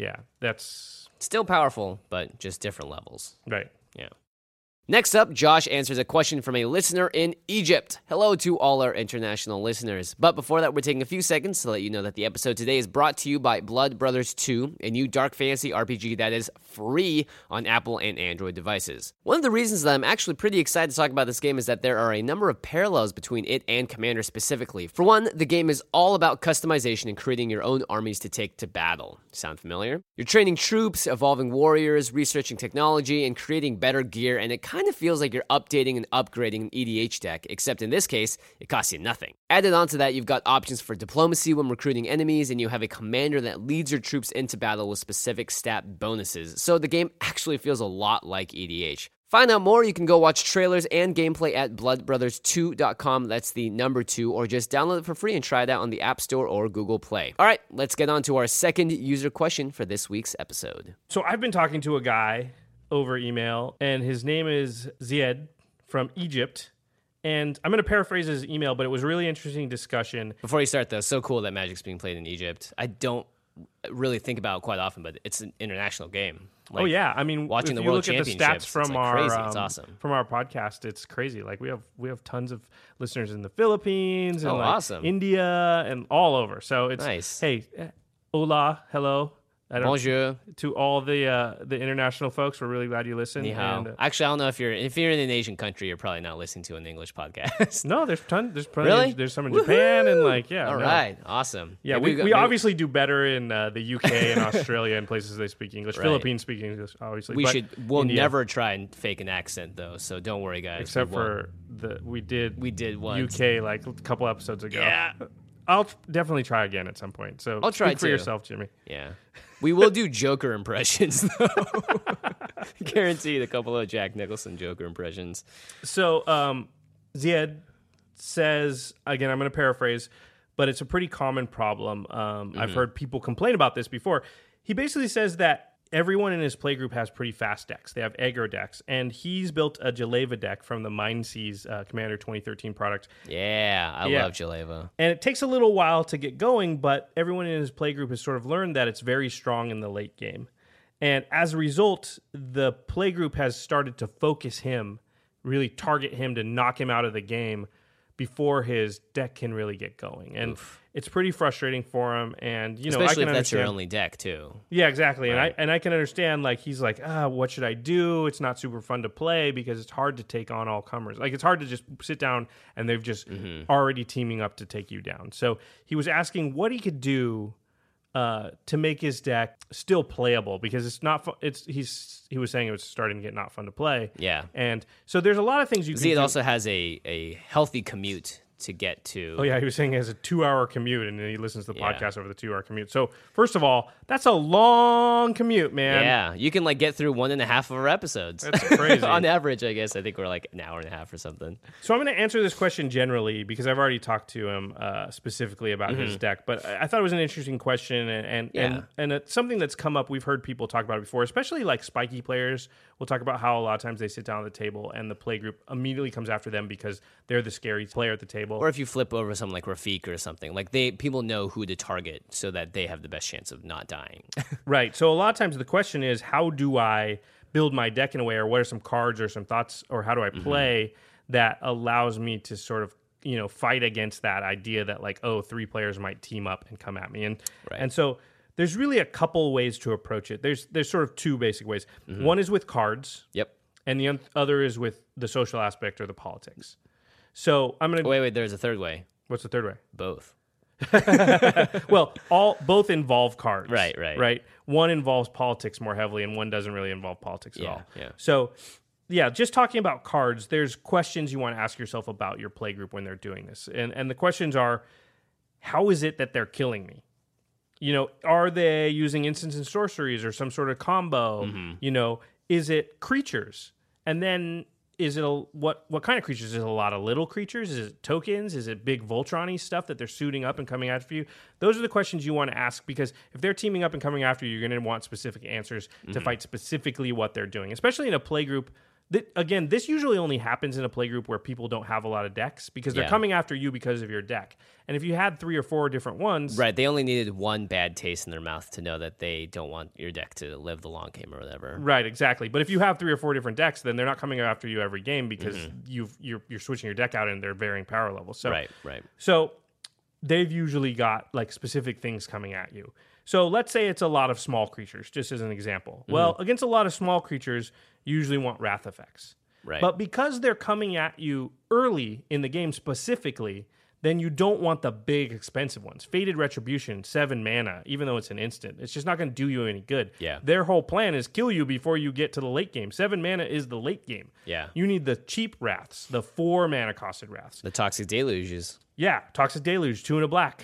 that's still powerful, but just different levels. Right. Yeah. Next up, Josh answers a question from a listener in Egypt. Hello to all our international listeners. But before that, we're taking a few seconds to let you know that the episode today is brought to you by Blood Brothers 2, a new dark fantasy RPG that is free on Apple and Android devices. One of the reasons that I'm actually pretty excited to talk about this game is that there are a number of parallels between it and Commander specifically. For one, the game is all about customization and creating your own armies to take to battle. Sound familiar? You're training troops, evolving warriors, researching technology, and creating better gear, and it kind of feels like you're updating and upgrading an EDH deck, except in this case, it costs you nothing. Added onto that, you've got options for diplomacy when recruiting enemies, and you have a commander that leads your troops into battle with specific stat bonuses, so the game actually feels a lot like EDH. Find out more. You can go watch trailers and gameplay at bloodbrothers2.com. That's the number 2, or just download it for free and try it out on the App Store or Google Play. All right, let's get on to our second user question for this week's episode. So I've been talking to a guy over email, and his name is Zied from Egypt. And I'm going to paraphrase his email, but it was a really interesting discussion. Before you start, though, so cool that Magic's being played in Egypt. I don't really think about it quite often, but it's an international game. Like, oh yeah, I mean, watching the World Championships, at the stats from our crazy. It's awesome. From our podcast, it's crazy. Like we have tons of listeners in the Philippines and awesome. India and all over. So it's nice. Hey, hola, hello. Bonjour to all the international folks. We're really glad you listen. Ni hao. And, actually, I don't know if you're in an Asian country, you're probably not listening to an English podcast. No, there's plenty. Really? There's some in Japan and All right, awesome. Yeah, we obviously do better in the UK and Australia and places they speak English. Right. Philippines speak English, obviously. We'll never try and fake an accent though, so don't worry, guys. Except for we did once. UK like a couple episodes ago. Yeah. I'll definitely try again at some point. So I'll try speak for yourself, Jimmy. Yeah. We will do Joker impressions, though. Guaranteed a couple of Jack Nicholson Joker impressions. So Zied says, again, I'm going to paraphrase, but it's a pretty common problem. I've heard people complain about this before. He basically says that everyone in his playgroup has pretty fast decks. They have aggro decks, and he's built a Jaleva deck from the Mindseas Commander 2013 product. Yeah, I love Jaleva. And it takes a little while to get going, but everyone in his playgroup has sort of learned that it's very strong in the late game. And as a result, the playgroup has started to focus him, really target him to knock him out of the game before his deck can really get going. And it's pretty frustrating for him. And, especially I can if that's your understand. only deck, too. Yeah, exactly. Right. And I can understand, like, he's like, what should I do? It's not super fun to play because it's hard to take on all comers. Like, it's hard to just sit down and they've just already teaming up to take you down. So he was asking what he could do to make his deck still playable, because it's not fun. He was saying it was starting to get not fun to play. Yeah. And so there's a lot of things you can do. It also has a healthy commute to get to. Oh, yeah, he was saying he has a 2-hour commute, and then he listens to the podcast over the 2-hour commute. So, first of all, that's a long commute, man. Yeah, you can, get through 1.5 of our episodes. That's crazy. On average, I guess. I think we're, an hour and a half or something. So, I'm going to answer this question generally, because I've already talked to him specifically about his deck. But I thought it was an interesting question, and it's something that's come up. We've heard people talk about it before, especially, spiky players. We'll talk about how a lot of times they sit down at the table, and the play group immediately comes after them because they're the scary player at the table. Or if you flip over something like Rafiq or something, people know who to target so that they have the best chance of not dying. Right. So a lot of times the question is, how do I build my deck in a way, or what are some cards or some thoughts, or how do I play that allows me to sort of, fight against that idea that 3 players might team up and come at me. And so there's really a couple ways to approach it. There's sort of 2 basic ways. One is with cards. Yep. And the other is with the social aspect or the politics. So I'm going to... Wait, there's a third way. What's the third way? Both. Well, both involve cards. Right. One involves politics more heavily, and one doesn't really involve politics at all. Yeah. So, just talking about cards, there's questions you want to ask yourself about your playgroup when they're doing this. And the questions are, how is it that they're killing me? Are they using instants and sorceries or some sort of combo? Is it creatures? And then is it what kind of creatures? Is it a lot of little creatures? Is it tokens? Is it big Voltron-y stuff that they're suiting up and coming after you? Those are the questions you want to ask, because if they're teaming up and coming after you, you're going to want specific answers to fight specifically what they're doing, especially in a playgroup. Again, this usually only happens in a playgroup where people don't have a lot of decks, because they're coming after you because of your deck. And if you had 3 or 4 different ones... Right, they only needed one bad taste in their mouth to know that they don't want your deck to live the long game or whatever. Right, exactly. But if you have 3 or 4 different decks, then they're not coming after you every game, because you're switching your deck out and they're varying power levels. So, right. So they've usually got specific things coming at you. So let's say it's a lot of small creatures, just as an example. Well, against a lot of small creatures, you usually want wrath effects. Right. But because they're coming at you early in the game specifically, then you don't want the big expensive ones. Fated Retribution, 7 mana, even though it's an instant. It's just not going to do you any good. Yeah. Their whole plan is kill you before you get to the late game. 7 mana is the late game. Yeah. You need the cheap wraths, the 4 mana costed wraths. The Toxic Deluges. Yeah, Toxic Deluge, 2 and a black.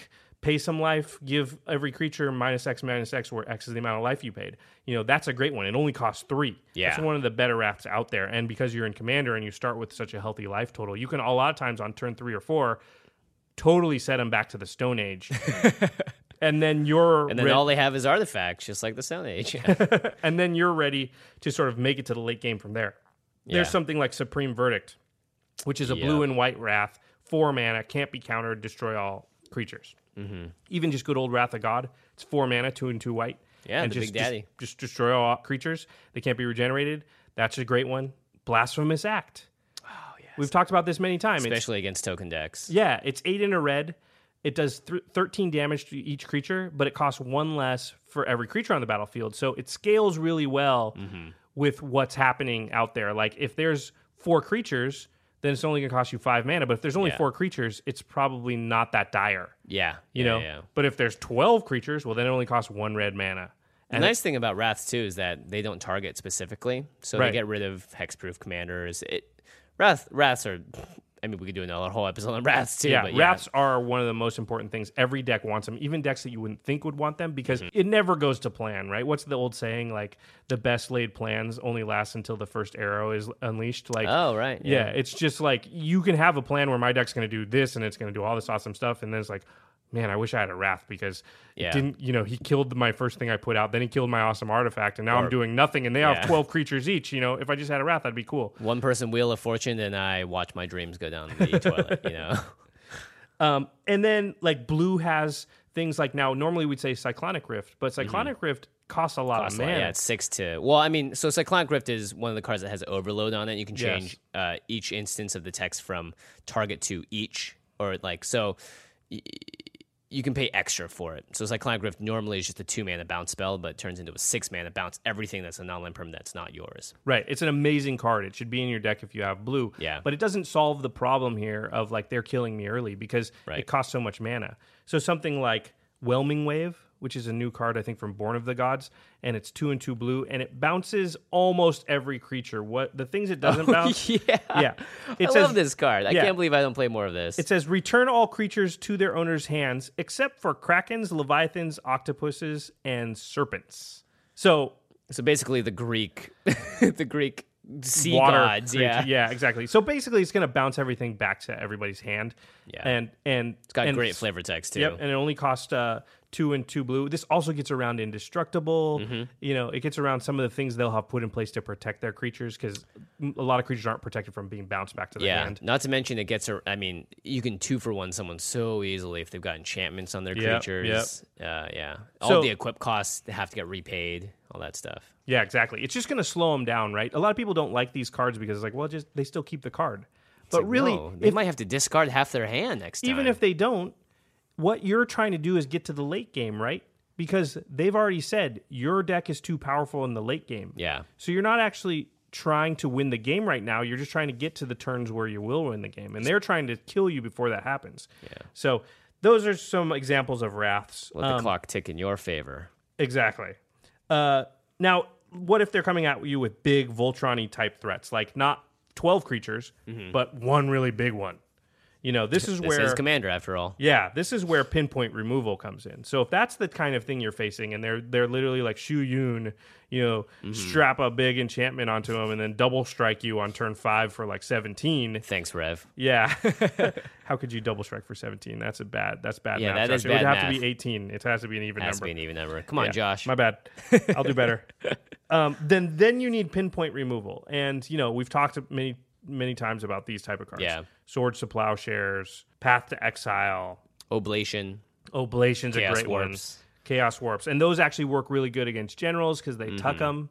pay some life, give every creature -X, where X is the amount of life you paid. That's a great one. It only costs 3. Yeah. That's one of the better wraths out there. And because you're in Commander and you start with such a healthy life total, you can a lot of times on turn 3 or 4 totally set them back to the Stone Age. And then all they have is artifacts, just like the Stone Age. And then you're ready to sort of make it to the late game from there. Yeah. There's something like Supreme Verdict, which is a blue and white wrath, 4 mana, can't be countered, destroy all creatures. Mm-hmm. Even just good old Wrath of God, it's 4 mana, 2 and 2 white. Yeah, and the Big Daddy. Just destroy all creatures. They can't be regenerated. That's a great one. Blasphemous Act. Oh, yes. We've talked about this many times. Especially against token decks. Yeah, it's 8 in a red. It does 13 damage to each creature, but it costs 1 less for every creature on the battlefield. So it scales really well with what's happening out there. Like, if there's 4 creatures, then it's only going to cost you 5 mana. But if there's only 4 creatures, it's probably not that dire. Yeah. You know? Yeah. But if there's 12 creatures, well, then it only costs 1 red mana. And the nice thing about Wraths, too, is that they don't target specifically. So they get rid of hexproof commanders. Wraths are... I mean, we could do another whole episode on Wraths, too. Yeah, Wraths are one of the most important things. Every deck wants them, even decks that you wouldn't think would want them, because it never goes to plan, right? What's the old saying? Like, the best laid plans only last until the first arrow is unleashed. Like, oh, right. Yeah, it's just like, you can have a plan where my deck's going to do this, and it's going to do all this awesome stuff, and then it's like, man, I wish I had a Wrath, because it didn't, he killed my first thing I put out, then he killed my awesome artifact, and now I'm doing nothing, and they have 12 creatures each. If I just had a Wrath, that'd be cool. One person Wheel of Fortune, and I watch my dreams go down the toilet, And then, like, blue has things like, now, normally we'd say Cyclonic Rift, but Cyclonic Rift costs a lot of mana. Yeah, it's 6 to... Well, I mean, so Cyclonic Rift is one of the cards that has Overload on it. You can change each instance of the text from target to each, or like, so... You can pay extra for it. So Cyclonic Rift normally is just a 2 mana bounce spell, but it turns into a 6 mana bounce everything that's a non-land permanent that's not yours. Right. It's an amazing card. It should be in your deck if you have blue. Yeah. But it doesn't solve the problem here of, like, they're killing me early, because it costs so much mana. So something like Whelming Wave, which is a new card, I think, from Born of the Gods, and it's 2 and 2 blue, and it bounces almost every creature. What the things it doesn't bounce? Yeah. I love this card. I can't believe I don't play more of this. It says, return all creatures to their owner's hands, except for krakens, leviathans, octopuses, and serpents. So basically the Greek, sea water gods. Creature. Yeah, exactly. So basically, it's going to bounce everything back to everybody's hand. Yeah, and it's got great flavor text too. Yep, and it only costs 2 and 2 blue. This also gets around Indestructible. It gets around some of the things they'll have put in place to protect their creatures, because a lot of creatures aren't protected from being bounced back to their hand. Not to mention it gets. I mean, you can 2-for-1 someone so easily if they've got enchantments on their creatures. All the equip costs have to get repaid. All that stuff. Yeah, exactly. It's just going to slow them down, right? A lot of people don't like these cards because it's like, well, they still keep the card. But like, really, they might have to discard half their hand next time. Even if they don't, what you're trying to do is get to the late game, right? Because they've already said your deck is too powerful in the late game. Yeah. So you're not actually trying to win the game right now. You're just trying to get to the turns where you will win the game. And they're trying to kill you before that happens. Yeah. So those are some examples of Wraths. Let the clock tick in your favor. Exactly. Now, what if they're coming at you with big Voltron-y type threats? Like, not 12 creatures, but one really big one. This is where... This is Commander, after all. Yeah, this is where pinpoint removal comes in. So if that's the kind of thing you're facing, and they're literally like Shu Yun, strap a big enchantment onto them and then double strike you on turn 5 for like 17. Thanks, Rev. Yeah. How could you double strike for 17? That's bad yeah, math. That is it would would have math. to be 18. It has to be an even number. Has to be an even number. Come on, Josh. My bad. I'll do better. Then you need pinpoint removal. And, we've talked many times about these type of cards. Yeah. Swords to Plowshares, Path to Exile. Oblation's a great one. Chaos Warps. And those actually work really good against generals because they tuck them.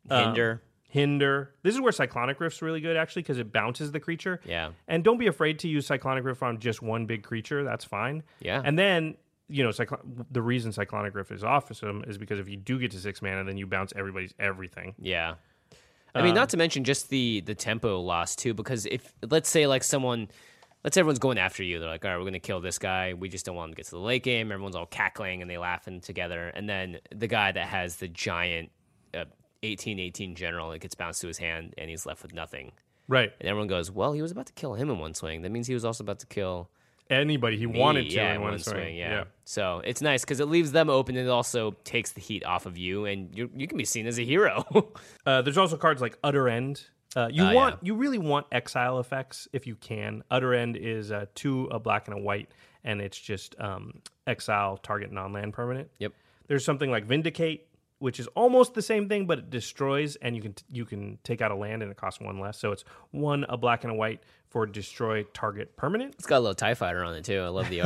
Hinder. This is where Cyclonic Rift's really good, actually, because it bounces the creature. Yeah. And don't be afraid to use Cyclonic Rift on just one big creature. That's fine. Yeah. And then, the reason Cyclonic Rift is awesome is because if you do get to 6 mana, then you bounce everybody's everything. Yeah. I mean, not to mention just the tempo loss, too, because if, let's say everyone's going after you. They're like, all right, we're going to kill this guy. We just don't want him to get to the late game. Everyone's all cackling and they laughing together. And then the guy that has the giant 18/18 general, it gets bounced to his hand and he's left with nothing. Right. And everyone goes, well, he was about to kill him in one swing. That means he was also about to kill anybody he wanted to in one swing. Yeah. So it's nice because it leaves them open and it also takes the heat off of you, and you can be seen as a hero. There's also cards like Utter End. You really want exile effects if you can. Utter End is 2, a black and a white, and it's just exile target non-land permanent. Yep. There's something like Vindicate, which is almost the same thing, but it destroys, and you can take out a land, and it costs 1 less. So it's 1, a black and a white for destroy target permanent. It's got a little TIE fighter on it too. I love the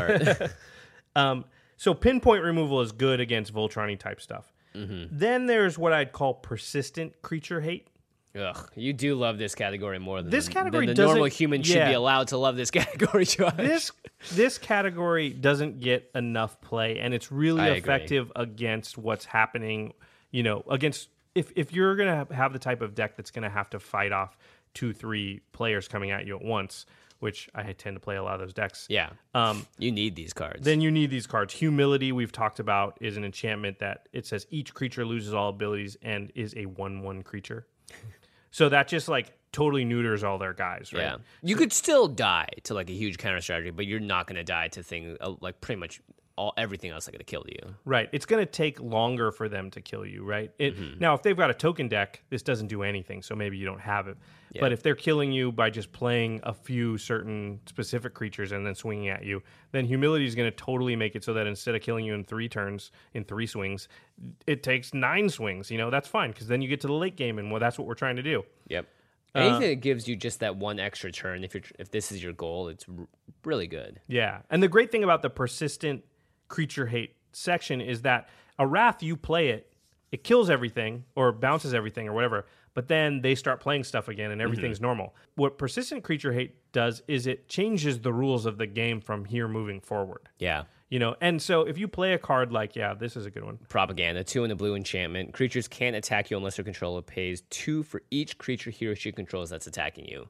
art. So pinpoint removal is good against Voltron-y type stuff. Mm-hmm. Then there's what I'd call persistent creature hate. Ugh, you do love this category more than this category. Than the normal human should be allowed to love this category, Josh. This category doesn't get enough play, and it's really effective against what's happening. You know, against if you're gonna have the type of deck that's gonna have to fight off 2-3 players coming at you at once, which I tend to play a lot of those decks. Yeah, you need these cards. Then you need these cards. Humility, we've talked about, is an enchantment that it says each creature loses all abilities and is a 1/1 creature. So that just like totally neuters all their guys, right? Yeah, you could still die to like a huge counter strategy, but you're not going to die to things like pretty much everything else that could kill you. Right. It's going to take longer for them to kill you, right? Now, if they've got a token deck, this doesn't do anything, so maybe you don't have it. Yeah. But if they're killing you by just playing a few certain specific creatures and then swinging at you, then Humility is going to totally make it so that instead of killing you in 3 turns, in 3 swings, it takes 9 swings. You know, that's fine, because then you get to the late game, and that's what we're trying to do. Yep. Anything that gives you just that 1 extra turn, if this is your goal, it's really good. Yeah. And the great thing about the persistent creature hate section is that a Wrath, you play it kills everything or bounces everything or whatever, but then they start playing stuff again and everything's normal. What persistent creature hate does is it changes the rules of the game from here moving forward. Yeah. You know, and so if you play a card like, this is a good one. Propaganda, 2 in the blue enchantment. Creatures can't attack you unless their controller pays 2 for each creature he or she controls that's attacking you.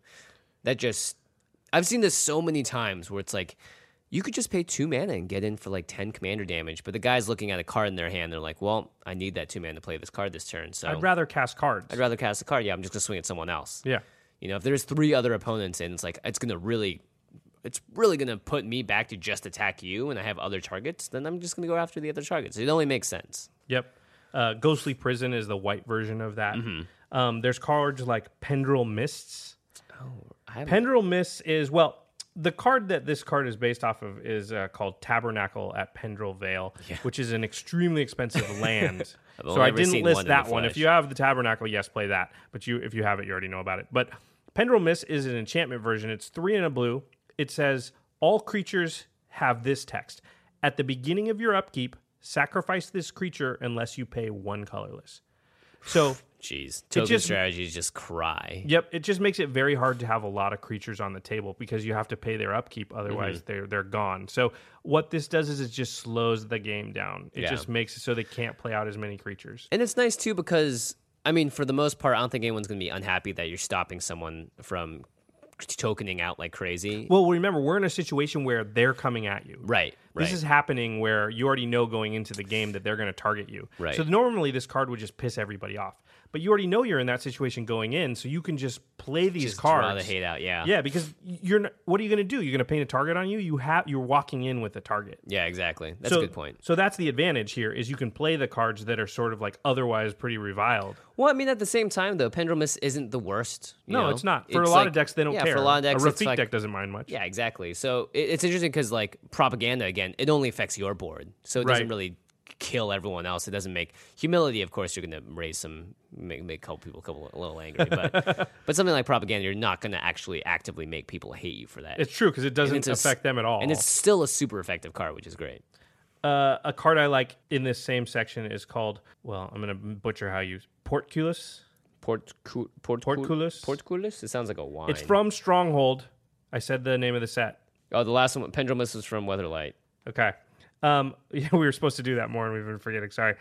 I've seen this so many times where it's like, you could just pay 2 mana and get in for like 10 commander damage, but the guy's looking at a card in their hand. They're like, well, I need that 2 mana to play this card this turn. So I'd rather cast cards. I'd rather cast a card. Yeah, I'm just going to swing at someone else. Yeah. You know, if there's 3 other opponents and it's like, it's really going to put me back to just attack you and I have other targets, then I'm just going to go after the other targets. It only makes sense. Yep. Ghostly Prison is the white version of that. Mm-hmm. There's cards like Pendril Mists. Pendril Mists is, the card that this card is based off of is called Tabernacle at Pendril Vale, which is an extremely expensive land. So I didn't list that one. If you have the Tabernacle, yes, play that. But if you have it, you already know about it. But Pendril Mist is an enchantment version. It's 3 in a blue. It says, all creatures have this text. At the beginning of your upkeep, sacrifice this creature unless you pay 1 colorless. So... Jeez, token strategies just cry. Yep, it just makes it very hard to have a lot of creatures on the table because you have to pay their upkeep, otherwise they're gone. So what this does is it just slows the game down. It just makes it so they can't play out as many creatures. And it's nice too because, I mean, for the most part, I don't think anyone's going to be unhappy that you're stopping someone from tokening out like crazy. Well, remember, we're in a situation where they're coming at you. Right. This is happening where you already know going into the game that they're going to target you. Right. So normally this card would just piss everybody off. But you already know you're in that situation going in, so you can just play these cards. Draw the hate out, yeah. Yeah, because what are you going to do? You're going to paint a target on you? You're walking in with a target. Yeah, exactly. That's a good point. So that's the advantage here, is you can play the cards that are sort of like otherwise pretty reviled. Well, I mean, at the same time, though, Pendril Mist isn't the worst. No, it's not. For a lot of decks, they don't care. For a lot of decks, a Rafik deck doesn't mind much. Yeah, exactly. So it's interesting because, like, Propaganda, again, it only affects your board. So it doesn't really kill everyone else. It doesn't make Humility. Of course, you're going to raise some, make a couple people a little angry. But something like Propaganda, you're not going to actually actively make people hate you for that. It's true because it doesn't affect them at all. And it's still a super effective card, which is great. A card I like in this same section is called, I'm going to butcher how you Portcullis. Portcullis? It sounds like a wine. It's from Stronghold. I said the name of the set. Oh, the last one, Pendril Mist, was from Weatherlight. Okay. We were supposed to do that more and we've been forgetting. Sorry.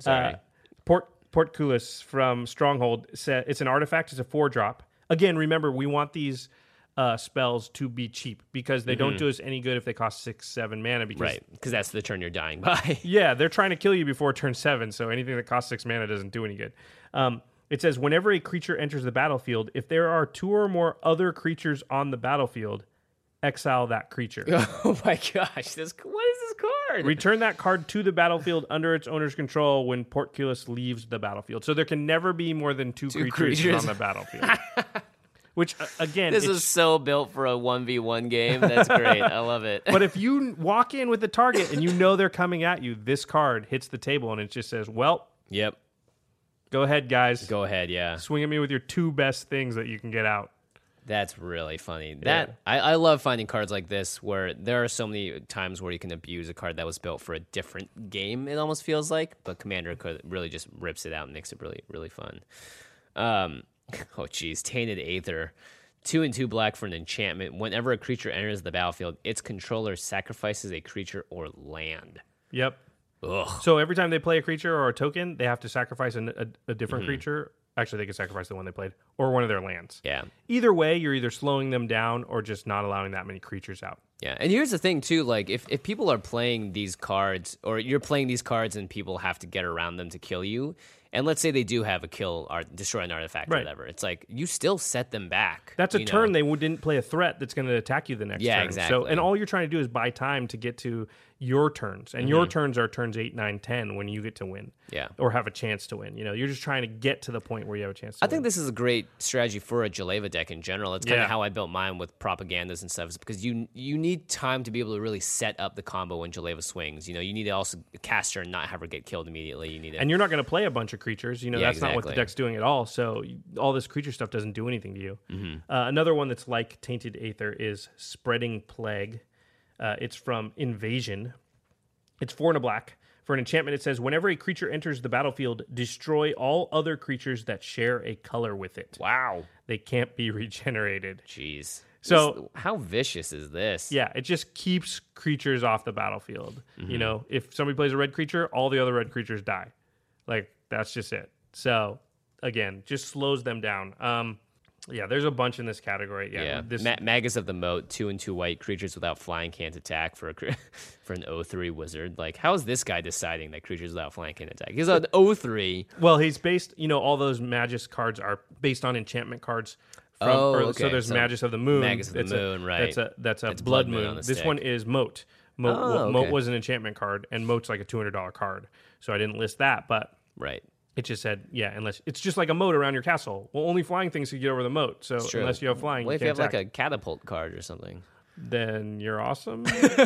Portcullis from Stronghold. It's an artifact. It's a 4-drop. Again, remember, we want these spells to be cheap because they don't do us any good if they cost 6-7 mana. Because that's the turn you're dying by. Yeah, they're trying to kill you before turn 7, so anything that costs 6 mana doesn't do any good. It says, whenever a creature enters the battlefield, if there are 2 or more other creatures on the battlefield, exile that creature. Oh my gosh, what is this card? Return that card to the battlefield under its owner's control when Portcullis leaves the battlefield. So there can never be more than two creatures on the battlefield. Which, again... This is so built for a 1v1 game. That's great. I love it. But if you walk in with the target and you know they're coming at you, this card hits the table and it just says, well... Yep. Go ahead, guys. Go ahead, yeah. Swing at me with your two best things that you can get out. That's really funny. I love finding cards like this where there are so many times where you can abuse a card that was built for a different game, it almost feels like, but Commander really just rips it out and makes it really, really fun. Oh, geez. Tainted Aether. 2/2 black for an enchantment. Whenever a creature enters the battlefield, its controller sacrifices a creature or land. Yep. Ugh. So every time they play a creature or a token, they have to sacrifice a different creature. Actually, they can sacrifice the one they played or one of their lands. Yeah. Either way, you're either slowing them down or just not allowing that many creatures out. Yeah, and here's the thing, too. Like, if people are playing these cards, or you're playing these cards and people have to get around them to kill you, and let's say they do have a kill or destroy an artifact or whatever, it's like, you still set them back. That's a turn they didn't play a threat that's going to attack you the next turn. Yeah, exactly. So, and all you're trying to do is buy time to get to your turns. And your turns are turns 8, 9, 10 when you get to win. Yeah. Or have a chance to win. You're just trying to get to the point where you have a chance to win. I think this is a great strategy for a Jaleva deck in general. It's kind of how I built mine with propagandas and stuff, is because you need time to be able to really set up the combo when Jaleva swings. You need to also cast her and not have her get killed immediately. You need to... And you're not going to play a bunch of creatures. That's not what the exactly. deck's doing at all. So all this creature stuff doesn't do anything to you. Another one that's like Tainted Aether is Spreading Plague. It's from Invasion. It's 4 and a black. For an enchantment, it says, whenever a creature enters the battlefield, destroy all other creatures that share a color with it. Wow. They can't be regenerated. Jeez. So how vicious is this? Yeah, it just keeps creatures off the battlefield. If somebody plays a red creature, all the other red creatures die. Like, that's just it. So, again, just slows them down. Yeah, there's a bunch in this category. Yeah. Magus of the Moat, 2/2 white, creatures without flying can't attack for an 0/3 wizard. Like, how is this guy deciding that creatures without flying can't attack? He's an 0/3. Well, he's based, all those Magus cards are based on enchantment cards. So there's Magus of the Moon. Magus of the Moon, right. That's a Blood Moon. This one is Moat. Moat was an enchantment card, and Moat's like a $200 card. So I didn't list that, but... Right. It just said, unless it's just like a moat around your castle. Well, only flying things can get over the moat. So unless you have flying, what if you you have attack. like a catapult card or something? Then you're awesome.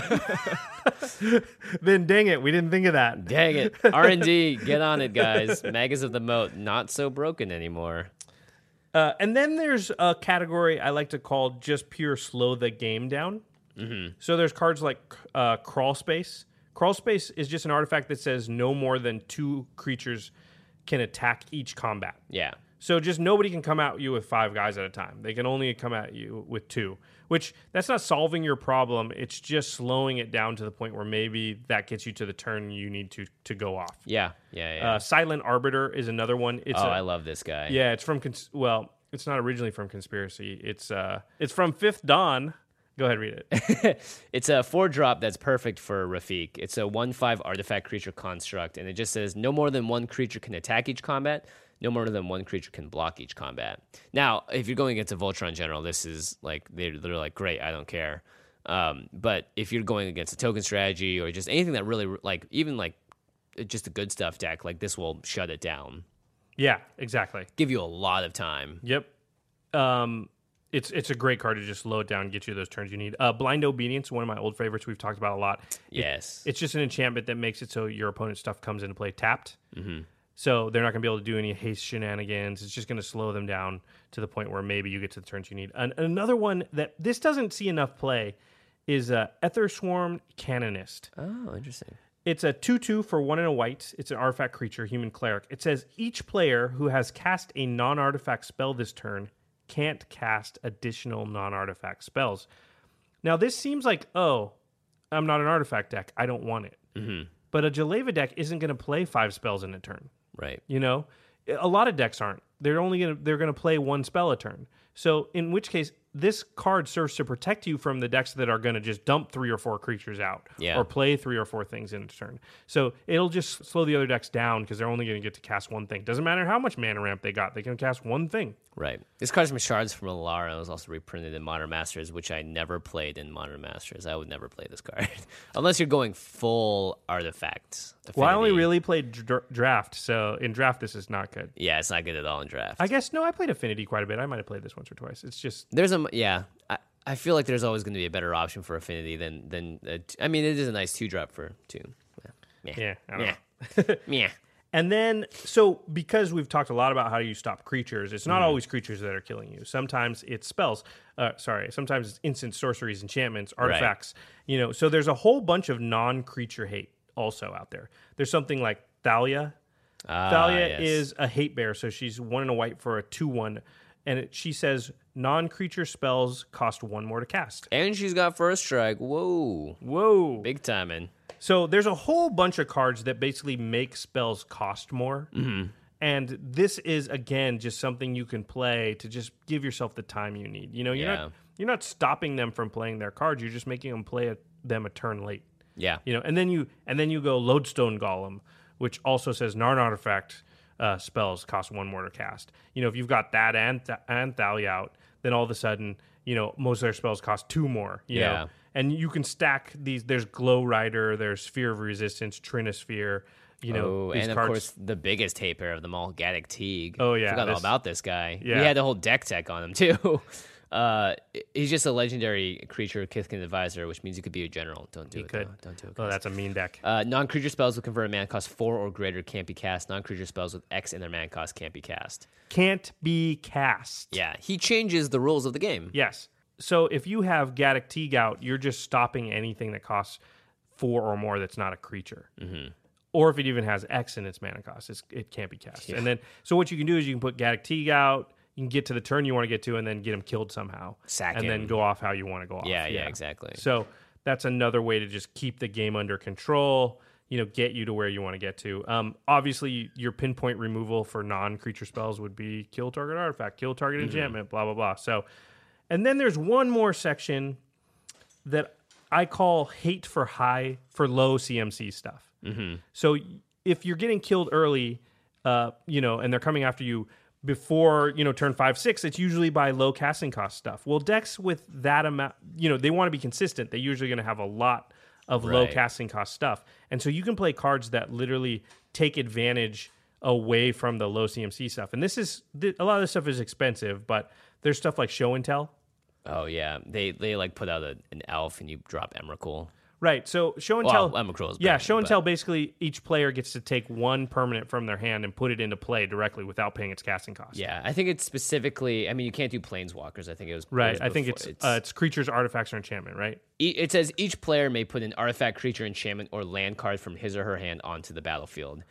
Then dang it, we didn't think of that. Dang it, R&D, get on it, guys. Magus of the Moat, not so broken anymore. And then there's a category I like to call just pure slow the game down. So there's cards like Crawl Space. Crawl Space is just an artifact that says no more than 2 creatures can attack each combat. Yeah. So just nobody can come at you with 5 guys at a time. They can only come at you with 2, which that's not solving your problem. It's just slowing it down to the point where maybe that gets you to the turn you need to go off. Yeah. Silent Arbiter is another one. I love this guy. Yeah, it's from, it's not originally from Conspiracy. It's from Fifth Dawn. Go ahead, read it. It's a 4-drop that's perfect for Rafiq. It's a 1/5 artifact creature construct, and it just says no more than 1 creature can attack each combat, no more than 1 creature can block each combat. Now, if you're going against a Voltron General, this is like, they're like, great, I don't care. But if you're going against a token strategy or just anything that really, like, even like just a good stuff deck, like this will shut it down. Yeah, exactly. Give you a lot of time. Yep. It's a great card to just slow it down and get you those turns you need. Blind Obedience, one of my old favorites we've talked about a lot. Yes. It's just an enchantment that makes it so your opponent's stuff comes into play tapped. So they're not going to be able to do any haste shenanigans. It's just going to slow them down to the point where maybe you get to the turns you need. Another one that this doesn't see enough play is Aethersworn Canonist. Oh, interesting. It's a 2/2 for 1 and a white. It's an artifact creature, human cleric. It says each player who has cast a non-artifact spell this turn can't cast additional non-artifact spells. Now, this seems like, I'm not an artifact deck. I don't want it. But a Jaleva deck isn't going to play 5 spells in a turn. Right. A lot of decks aren't. They're going to play 1 spell a turn. So in which case, this card serves to protect you from the decks that are going to just dump 3 or 4 creatures out or play 3 or 4 things in a turn. So it'll just slow the other decks down because they're only going to get to cast one thing. Doesn't matter how much mana ramp they got, they can cast one thing. Right. This card's from Shards from Alara. It was also reprinted in Modern Masters, which I never played in Modern Masters. I would never play this card unless you're going full artifacts. Well, I only really played draft, so in draft this is not good. Yeah, it's not good at all in draft. I guess I played Affinity quite a bit. I might have played this once or twice. It's just I feel like there's always going to be a better option for Affinity than I mean, it is a nice 2-drop for 2. Yeah. I don't know. Yeah. And then, so because we've talked a lot about how you stop creatures, it's not always creatures that are killing you. Sometimes it's spells. Sometimes it's instant sorceries, enchantments, artifacts. Right. So there's a whole bunch of non-creature hate also out there. There's something like Thalia. Thalia is a hate bear, so she's 1 and a white for a 2/1, and she says non-creature spells cost 1 more to cast. And she's got first strike. Whoa. Big timing. So there's a whole bunch of cards that basically make spells cost more. Mm-hmm. And this is, again, just something you can play to just give yourself the time you need. You're not stopping them from playing their cards. You're just making them play them a turn late. Yeah. And then you go Lodestone Golem, which also says non-artifact spells cost 1 more to cast. If you've got that and Thalia out, then all of a sudden, most of their spells cost 2 more. You know? And you can stack these. There's Glow Rider, there's Sphere of Resistance, Trinisphere. And of course, the biggest hate pair of them all, Gaddock Teeg. Oh, yeah. Forgot all about this guy. Yeah. We had the whole deck tech on him, too. He's just a legendary creature, Kithkin Advisor, which means he could be a general. Don't do it. Don't do it. Oh, that's a mean deck. Non-creature spells with converted mana cost 4 or greater can't be cast. Non-creature spells with X in their mana cost can't be cast. Can't be cast. Yeah, he changes the rules of the game. Yes. So if you have Gaddock Teeg out, you're just stopping anything that costs 4 or more that's not a creature. Mm-hmm. Or if it even has X in its mana cost, it can't be cast. Yeah. And then, so what you can do is you can put Gaddock Teeg out, you can get to the turn you want to get to, and then get him killed somehow. And then go off how you want to go off. Yeah, exactly. So that's another way to just keep the game under control, get you to where you want to get to. Obviously, your pinpoint removal for non-creature spells would be kill target artifact, kill target enchantment, blah, blah, blah. So, and then there's one more section that I call hate for low CMC stuff. Mm-hmm. So if you're getting killed early, and they're coming after you before, turn 5-6, it's usually by low casting cost stuff. Well, decks with that amount, they want to be consistent. They're usually going to have a lot of low casting cost stuff. And so you can play cards that literally take advantage away from the low CMC stuff. And a lot of this stuff is expensive, but there's stuff like Show and Tell. Oh, yeah. They like put out an elf and you drop Emrakul. Right, so Show and Tell. Emrakul is bad, Show and Tell, basically each player gets to take 1 permanent from their hand and put it into play directly without paying its casting cost. Yeah, I think it's specifically, you can't do Planeswalkers. I think it was. Right, I think it's creatures, artifacts, or enchantment, right? It says each player may put an artifact, creature, enchantment, or land card from his or her hand onto the battlefield.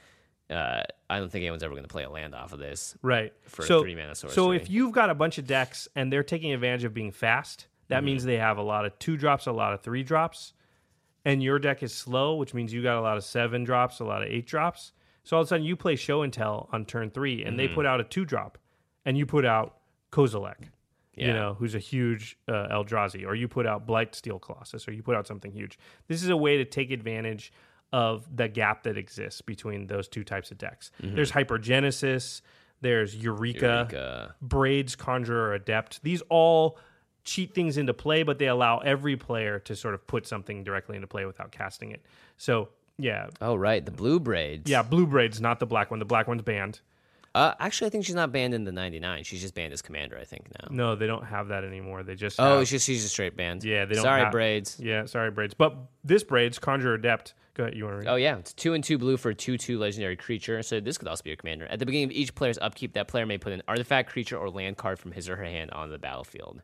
I don't think anyone's ever going to play a land off of this. Right. For 3-mana sorcery. So if you've got a bunch of decks and they're taking advantage of being fast, that means they have a lot of 2-drops, a lot of 3-drops. And your deck is slow, which means you got a lot of 7-drops, a lot of 8-drops. So all of a sudden you play Show and Tell on turn 3, and they put out a 2-drop, and you put out Kozilek, who's a huge Eldrazi, or you put out Blightsteel Colossus, or you put out something huge. This is a way to take advantage of the gap that exists between those 2 types of decks. Mm-hmm. There's Hypergenesis, there's Eureka, Braids, Conjurer, Adept. These all cheat things into play, but they allow every player to sort of put something directly into play without casting it. So, yeah. Oh, right, the blue Braids. Yeah, blue Braids, not the black one. The black one's banned. Actually, I think she's not banned in the 99. She's just banned as Commander, I think, now. No, they don't have that anymore. They just she's just straight banned. Yeah, they don't Sorry, Braids. Yeah, sorry, Braids. But this Braids, Conjurer Adept. Go ahead, you want to read? Oh, yeah. It's 2 and 2 blue for a 2/2 legendary creature. So this could also be a commander. At the beginning of each player's upkeep, that player may put an artifact, creature, or land card from his or her hand onto the battlefield.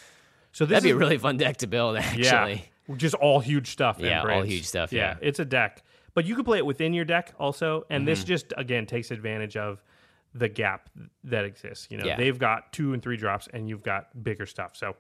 So that'd be a really fun deck to build, actually. Yeah, just all huge stuff. Yeah, all huge stuff, yeah. It's a deck. But you can play it within your deck also, and this just, again, takes advantage of the gap that exists. They've got 2 and 3 drops, and you've got bigger stuff. So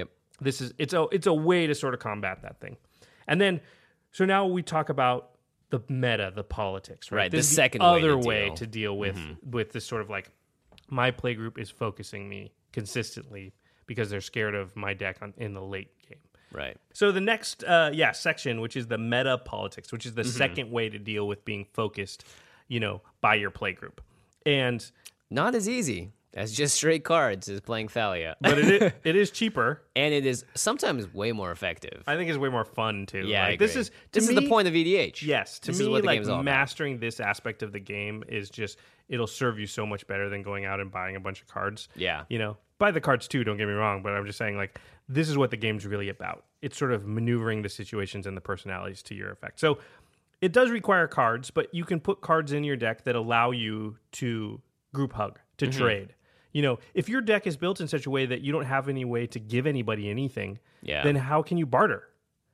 it's a way to sort of combat that thing. And then, so now we talk about the meta, the politics, right? This is the second other way to deal with this sort of like, my playgroup is focusing me consistently because they're scared of my deck in the late game. Right. So the next section, which is the meta politics, which is the second way to deal with being focused, by your play group. And not as easy as just straight cards as playing Thalia. But it is cheaper. And it is sometimes way more effective. I think it's way more fun, too. Yeah, like, this is the point of EDH. Yes. To me, like, mastering this aspect of the game is just, it'll serve you so much better than going out and buying a bunch of cards. Yeah. Buy the cards, too, don't get me wrong, but I'm just saying, like, this is what the game's really about. It's sort of maneuvering the situations and the personalities to your effect. So it does require cards, but you can put cards in your deck that allow you to group hug, to trade. If your deck is built in such a way that you don't have any way to give anybody anything, then how can you barter?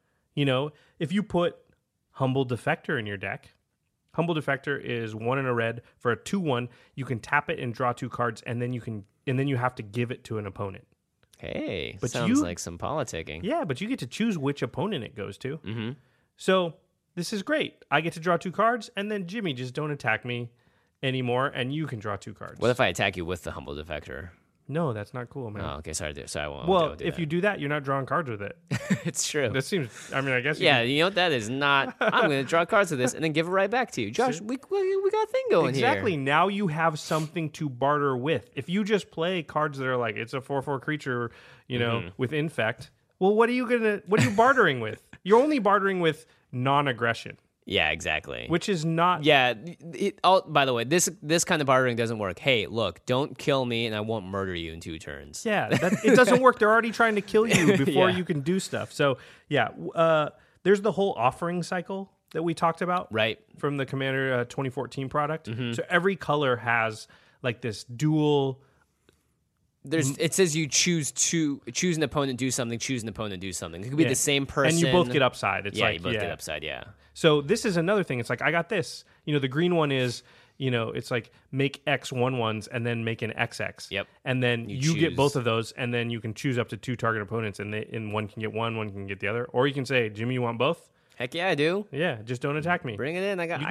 If you put Humble Defector in your deck, Humble Defector is 1 and a red for a 2/1. You can tap it and draw 2 cards, and then you have to give it to an opponent. Hey, but sounds like some politicking. Yeah, but you get to choose which opponent it goes to. Mm-hmm. So this is great. I get to draw 2 cards, and then Jimmy, just don't attack me anymore, and you can draw 2 cards. What if I attack you with the Humble Defector? No, that's not cool, man. Oh, okay, sorry, I won't. Well, if you do that, you're not drawing cards with it. It's true. That seems. I mean, I guess. Yeah, you know what? That is not. I'm going to draw cards with this and then give it right back to you, Josh. We got a thing going here. Exactly. Now you have something to barter with. If you just play cards that are like it's a 4/4 creature, with infect. Well, what are you bartering with? You're only bartering with non-aggression. Yeah, exactly. Which is not... Yeah. By the way, this kind of bartering doesn't work. Hey, look, don't kill me and I won't murder you in 2 turns. Yeah, it doesn't work. They're already trying to kill you before you can do stuff. So, there's the whole offering cycle that we talked about. Right. From the Commander 2014 product. Mm-hmm. So every color has like this dual... It says you choose an opponent, do something, choose an opponent, do something. It could be the same person. And you both get upside. It's you both get upside, yeah. So this is another thing. It's like, I got this. The green one is, it's like make X 1/1s and then make an XX. Yep. And then you get both of those, and then you can choose up to 2 target opponents, and one can get one can get the other. Or you can say, Jimmy, you want both? Heck yeah, I do. Yeah, just don't attack me. Bring it in. I got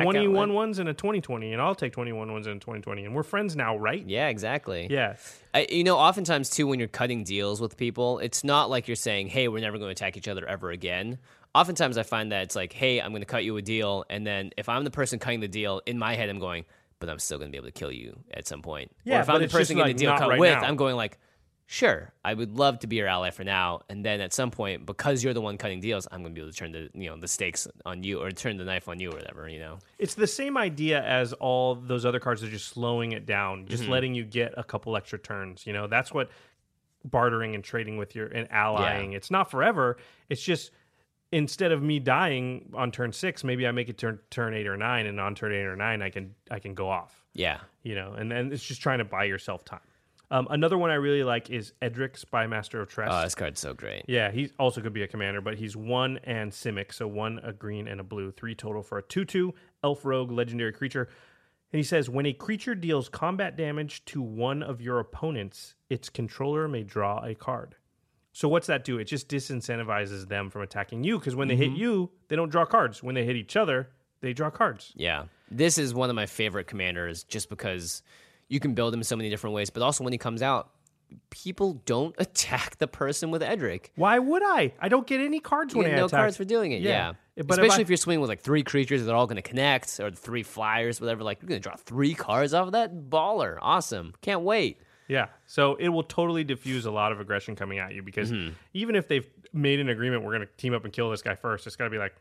21 ones and a 20/20, and I'll take 21 ones and a 20/20, and we're friends now, right? Yeah, exactly. Yeah. Oftentimes, too, when you're cutting deals with people, it's not like you're saying, hey, we're never going to attack each other ever again. Oftentimes, I find that it's like, hey, I'm going to cut you a deal, and then if I'm the person cutting the deal, in my head, I'm going, but I'm still going to be able to kill you at some point. Yeah, or if I'm the person getting the deal cut with, now. I'm going like, sure, I would love to be your ally for now, and then at some point, because you're the one cutting deals, I'm going to be able to turn the stakes on you, or turn the knife on you, or whatever. It's the same idea as all those other cards are just slowing it down, just letting you get a couple extra turns. That's what bartering and trading with and allying. Yeah. It's not forever. It's just instead of me dying on turn 6, maybe I make it turn 8 or 9, and on turn 8 or 9, I can go off. Yeah, and then it's just trying to buy yourself time. Another one I really like is Edric, Spymaster of Trest. Oh, this card's so great. Yeah, he also could be a commander, but he's 1 and Simic, so 1 a green and a blue, 3 total for a 2/2 elf rogue legendary creature. And he says, when a creature deals combat damage to one of your opponents, its controller may draw a card. So what's that do? It just disincentivizes them from attacking you, because when they hit you, they don't draw cards. When they hit each other, they draw cards. Yeah. This is one of my favorite commanders, just because you can build him in so many different ways, but also when he comes out, people don't attack the person with Edric. Why would I? I don't get any cards when I attack. No cards for doing it, yeah. But especially if you're swinging with like 3 creatures that are all going to connect, or 3 flyers, whatever. Like, you're going to draw 3 cards off of that? Baller. Awesome. Can't wait. Yeah. So it will totally diffuse a lot of aggression coming at you, because even if they've made an agreement, we're going to team up and kill this guy first, it's got to be like,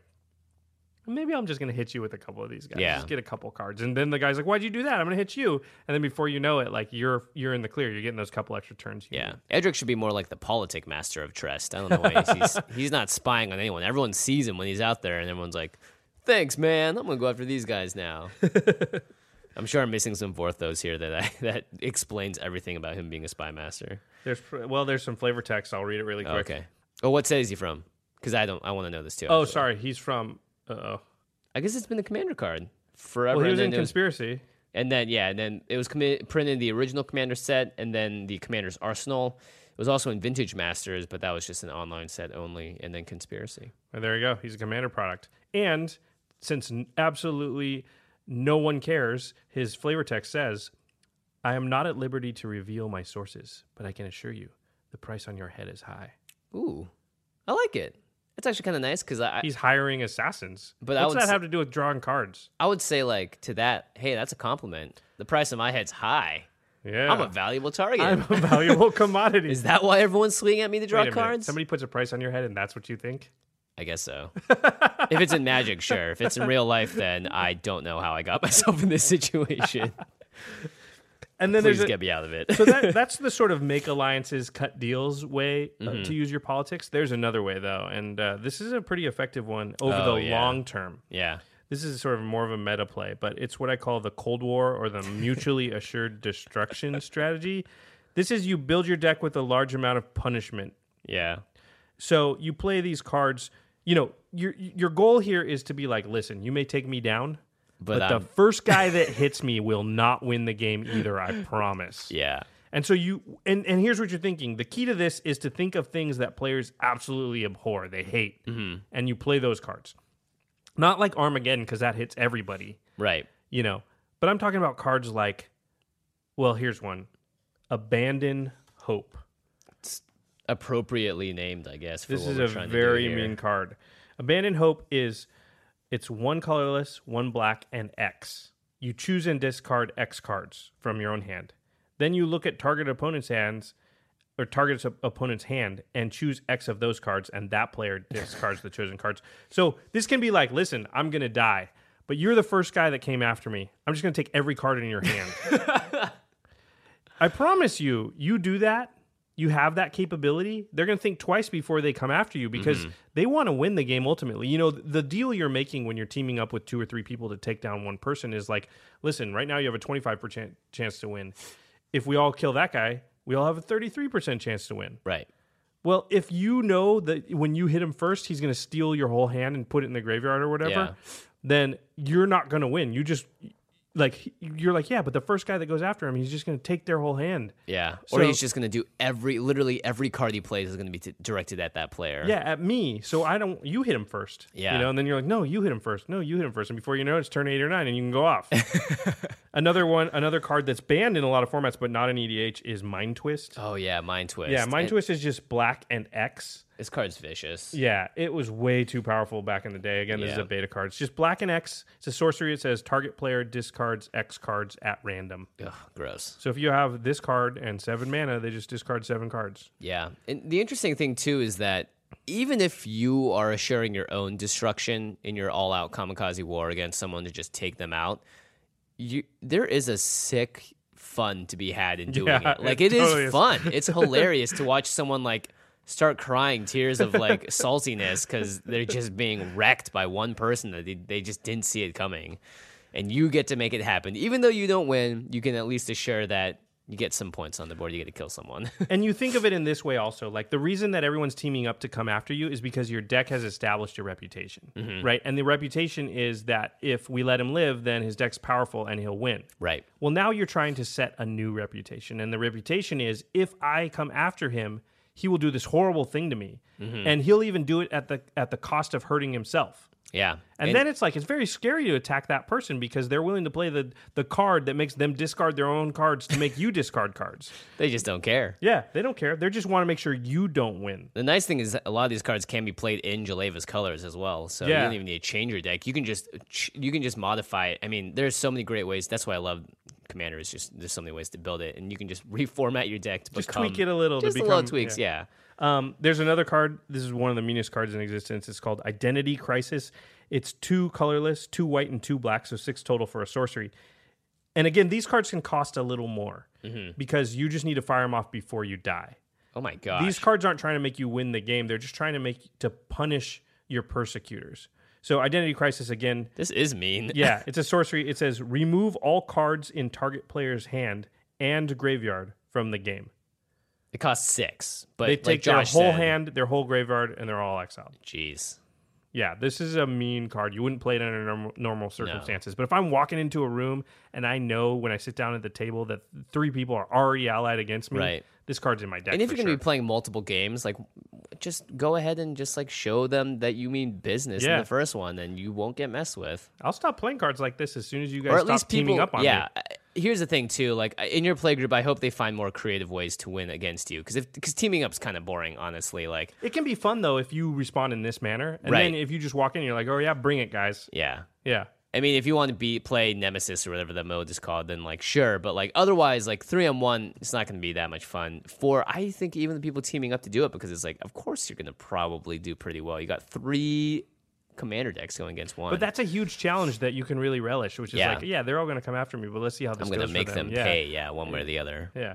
maybe I'm just going to hit you with a couple of these guys. Yeah. Just get a couple cards. And then the guy's like, why'd you do that? I'm going to hit you. And then before you know it, like you're in the clear. You're getting those couple extra turns. Yeah. Edric should be more like the politic master of Trest. I don't know why he's not spying on anyone. Everyone sees him when he's out there, and everyone's like, thanks, man. I'm going to go after these guys now. I'm sure I'm missing some Vorthos here that explains everything about him being a spy master. There's some flavor text. I'll read it really quick. Okay. Oh, what set is he from? Because I want to know this too. Oh, sorry. He's from... I guess it's been the commander card forever. Well, he was in Conspiracy. And then it was printed in the original Commander set, and then the Commander's Arsenal. It was also in Vintage Masters, but that was just an online set only, and then Conspiracy. Well, there you go. He's a Commander product. And since absolutely no one cares, his flavor text says, I am not at liberty to reveal my sources, but I can assure you the price on your head is high. Ooh, I like it. It's actually kind of nice because he's hiring assassins. But what's that have to do with drawing cards? I would say like to that, hey, that's a compliment. The price of my head's high. Yeah, I'm a valuable target. I'm a valuable commodity. Is that why everyone's swinging at me to draw cards? Somebody puts a price on your head, and that's what you think? I guess so. If it's in Magic, sure. If it's in real life, then I don't know how I got myself in this situation. And then Please get me out of it. So that's the sort of make alliances, cut deals way to use your politics. There's another way, though, and this is a pretty effective one over the long term. Yeah. This is sort of more of a meta play, but it's what I call the Cold War or the mutually assured destruction strategy. This is you build your deck with a large amount of punishment. Yeah. So you play these cards. You know, your goal here is to be like, listen, you may take me down, but the first guy that hits me will not win the game either, I promise. Yeah. And so and here's what you're thinking. The key to this is to think of things that players absolutely abhor, they hate, and you play those cards. Not like Armageddon, because that hits everybody. Right. You know, but I'm talking about cards like, well, here's one. Abandon Hope. It's appropriately named, I guess, for this what is we're a trying very to do here. mean card. Abandon Hope it's one colorless, one black, and X. You choose and discard X cards from your own hand. Then you look at target opponent's hands, or target's opponent's hand, and choose X of those cards, and that player discards the chosen cards. So this can be like, listen, I'm going to die, but you're the first guy that came after me. I'm just going to take every card in your hand. I promise you do that, you have that capability, they're going to think twice before they come after you because they want to win the game ultimately. You know, the deal you're making when you're teaming up with 2 or 3 people to take down one person is like, listen, right now you have a 25% chance to win. If we all kill that guy, we all have a 33% chance to win. Right. Well, if you know that when you hit him first, he's going to steal your whole hand and put it in the graveyard or whatever, then you're not going to win. You're like, yeah, but the first guy that goes after him, he's just going to take their whole hand. Yeah. Or he's just going to do literally every card he plays is going to be directed at that player. Yeah, at me. So you hit him first. Yeah. You know, and then you're like, no, you hit him first. No, you hit him first. And before you know it, it's turn 8 or 9 and you can go off. Another card that's banned in a lot of formats, but not in EDH is Mind Twist. Oh, yeah, Mind Twist. Yeah, Mind Twist is just black and X. This card's vicious. Yeah, it was way too powerful back in the day. Again, this is a beta card. It's just black and X. It's a sorcery. It says target player discards X cards at random. Ugh, gross. So if you have this card and 7 mana, they just discard 7 cards. Yeah. And the interesting thing, too, is that even if you are assuring your own destruction in your all-out kamikaze war against someone to just take them out, there is a sick fun to be had in doing it. Like, it totally is fun. It's hilarious to watch someone, like, start crying tears of like saltiness because they're just being wrecked by one person that they just didn't see it coming, and you get to make it happen. Even though you don't win, you can at least assure that you get some points on the board. You get to kill someone. And you think of it in this way also, like the reason that everyone's teaming up to come after you is because your deck has established your reputation, right? And the reputation is that if we let him live, then his deck's powerful and he'll win. Right. Well, now you're trying to set a new reputation, and the reputation is if I come after him, he will do this horrible thing to me, and he'll even do it at the cost of hurting himself. Yeah, and then it's like it's very scary to attack that person because they're willing to play the card that makes them discard their own cards to make you discard cards. They just don't care. Yeah, they don't care. They just want to make sure you don't win. The nice thing is that a lot of these cards can be played in Jaleva's colors as well, so you don't even need to change your deck. You can just modify it. I mean, there's so many great ways. That's why I love Commander. Is just there's so many ways to build it, and you can just reformat your deck to just become tweak it a little. Just to become, a little tweaks, yeah. There's another card. This is one of the meanest cards in existence. It's called Identity Crisis. It's 2 colorless, 2 white, and 2 black, so 6 total for a sorcery. And again, these cards can cost a little more because you just need to fire them off before you die. Oh my gosh. These cards aren't trying to make you win the game. They're just trying to punish your persecutors. So Identity Crisis, again. This is mean. Yeah, it's a sorcery. It says remove all cards in target player's hand and graveyard from the game. It costs 6, but they take like their Josh whole said, hand, their whole graveyard, and they're all exiled. Jeez. Yeah, this is a mean card. You wouldn't play it under normal circumstances. No. But if I'm walking into a room and I know when I sit down at the table that 3 people are already allied against me, this card's in my deck. And if you're going to be playing multiple games, like just go ahead and just like show them that you mean business in the first one, and you won't get messed with. I'll stop playing cards like this as soon as you guys stop teaming up on me. here's the thing too. Like in your play group, I hope they find more creative ways to win against you because teaming up's kind of boring, honestly. Like it can be fun though if you respond in this manner, and then if you just walk in, and you're like, oh yeah, bring it, guys. Yeah. I mean, if you want to play Nemesis or whatever that mode is called, then like sure, but like otherwise, like 3-on-1, it's not going to be that much fun. I think even the people teaming up to do it because it's like, of course you're going to probably do pretty well. You got 3 commander decks going against 1. But that's a huge challenge that you can really relish, which is like, they're all going to come after me, but let's see how this goes. I'm going to make them pay, one way or the other. Yeah.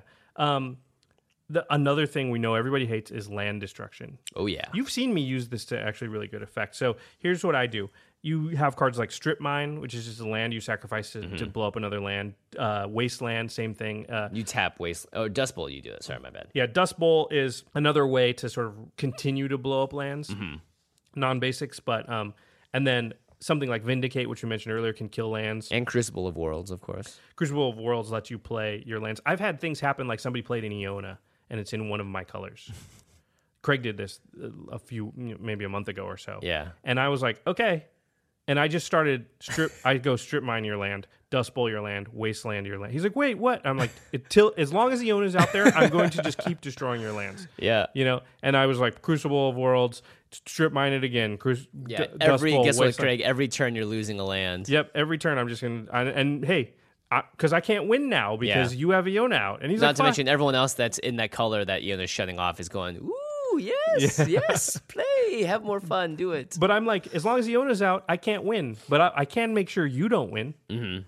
Another thing we know everybody hates is land destruction. Oh, yeah. You've seen me use this to actually really good effect. So here's what I do. You have cards like Strip Mine, which is just a land you sacrifice to blow up another land. Wasteland, same thing. You tap Dust Bowl, you do it. Sorry, my bad. Yeah, Dust Bowl is another way to sort of continue to blow up lands. Non-basics, but... and then something like Vindicate, which we mentioned earlier, can kill lands. And Crucible of Worlds, of course. Crucible of Worlds lets you play your lands. I've had things happen like somebody played an Iona, and it's in one of my colors. Craig did this maybe a month ago or so. Yeah. And I was like, okay. And I just started Strip Mine your land, Dust Bowl your land, Wasteland your land. He's like, wait, what? I'm like, as long as the owner's out there, I'm going to just keep destroying your lands. Yeah. And I was like, Crucible of Worlds, Strip Mine it again. Guess what, Craig? Every turn you're losing a land. Yep, every turn I'm just going to, and hey, because I can't win now because you have Iona out. And he's not to mention everyone else that's in that color that Iona's shutting off is going, ooh. Yes, play, have more fun, do it. But I'm like, as long as Iona's out, I can't win. But I can make sure you don't win. Mm-hmm.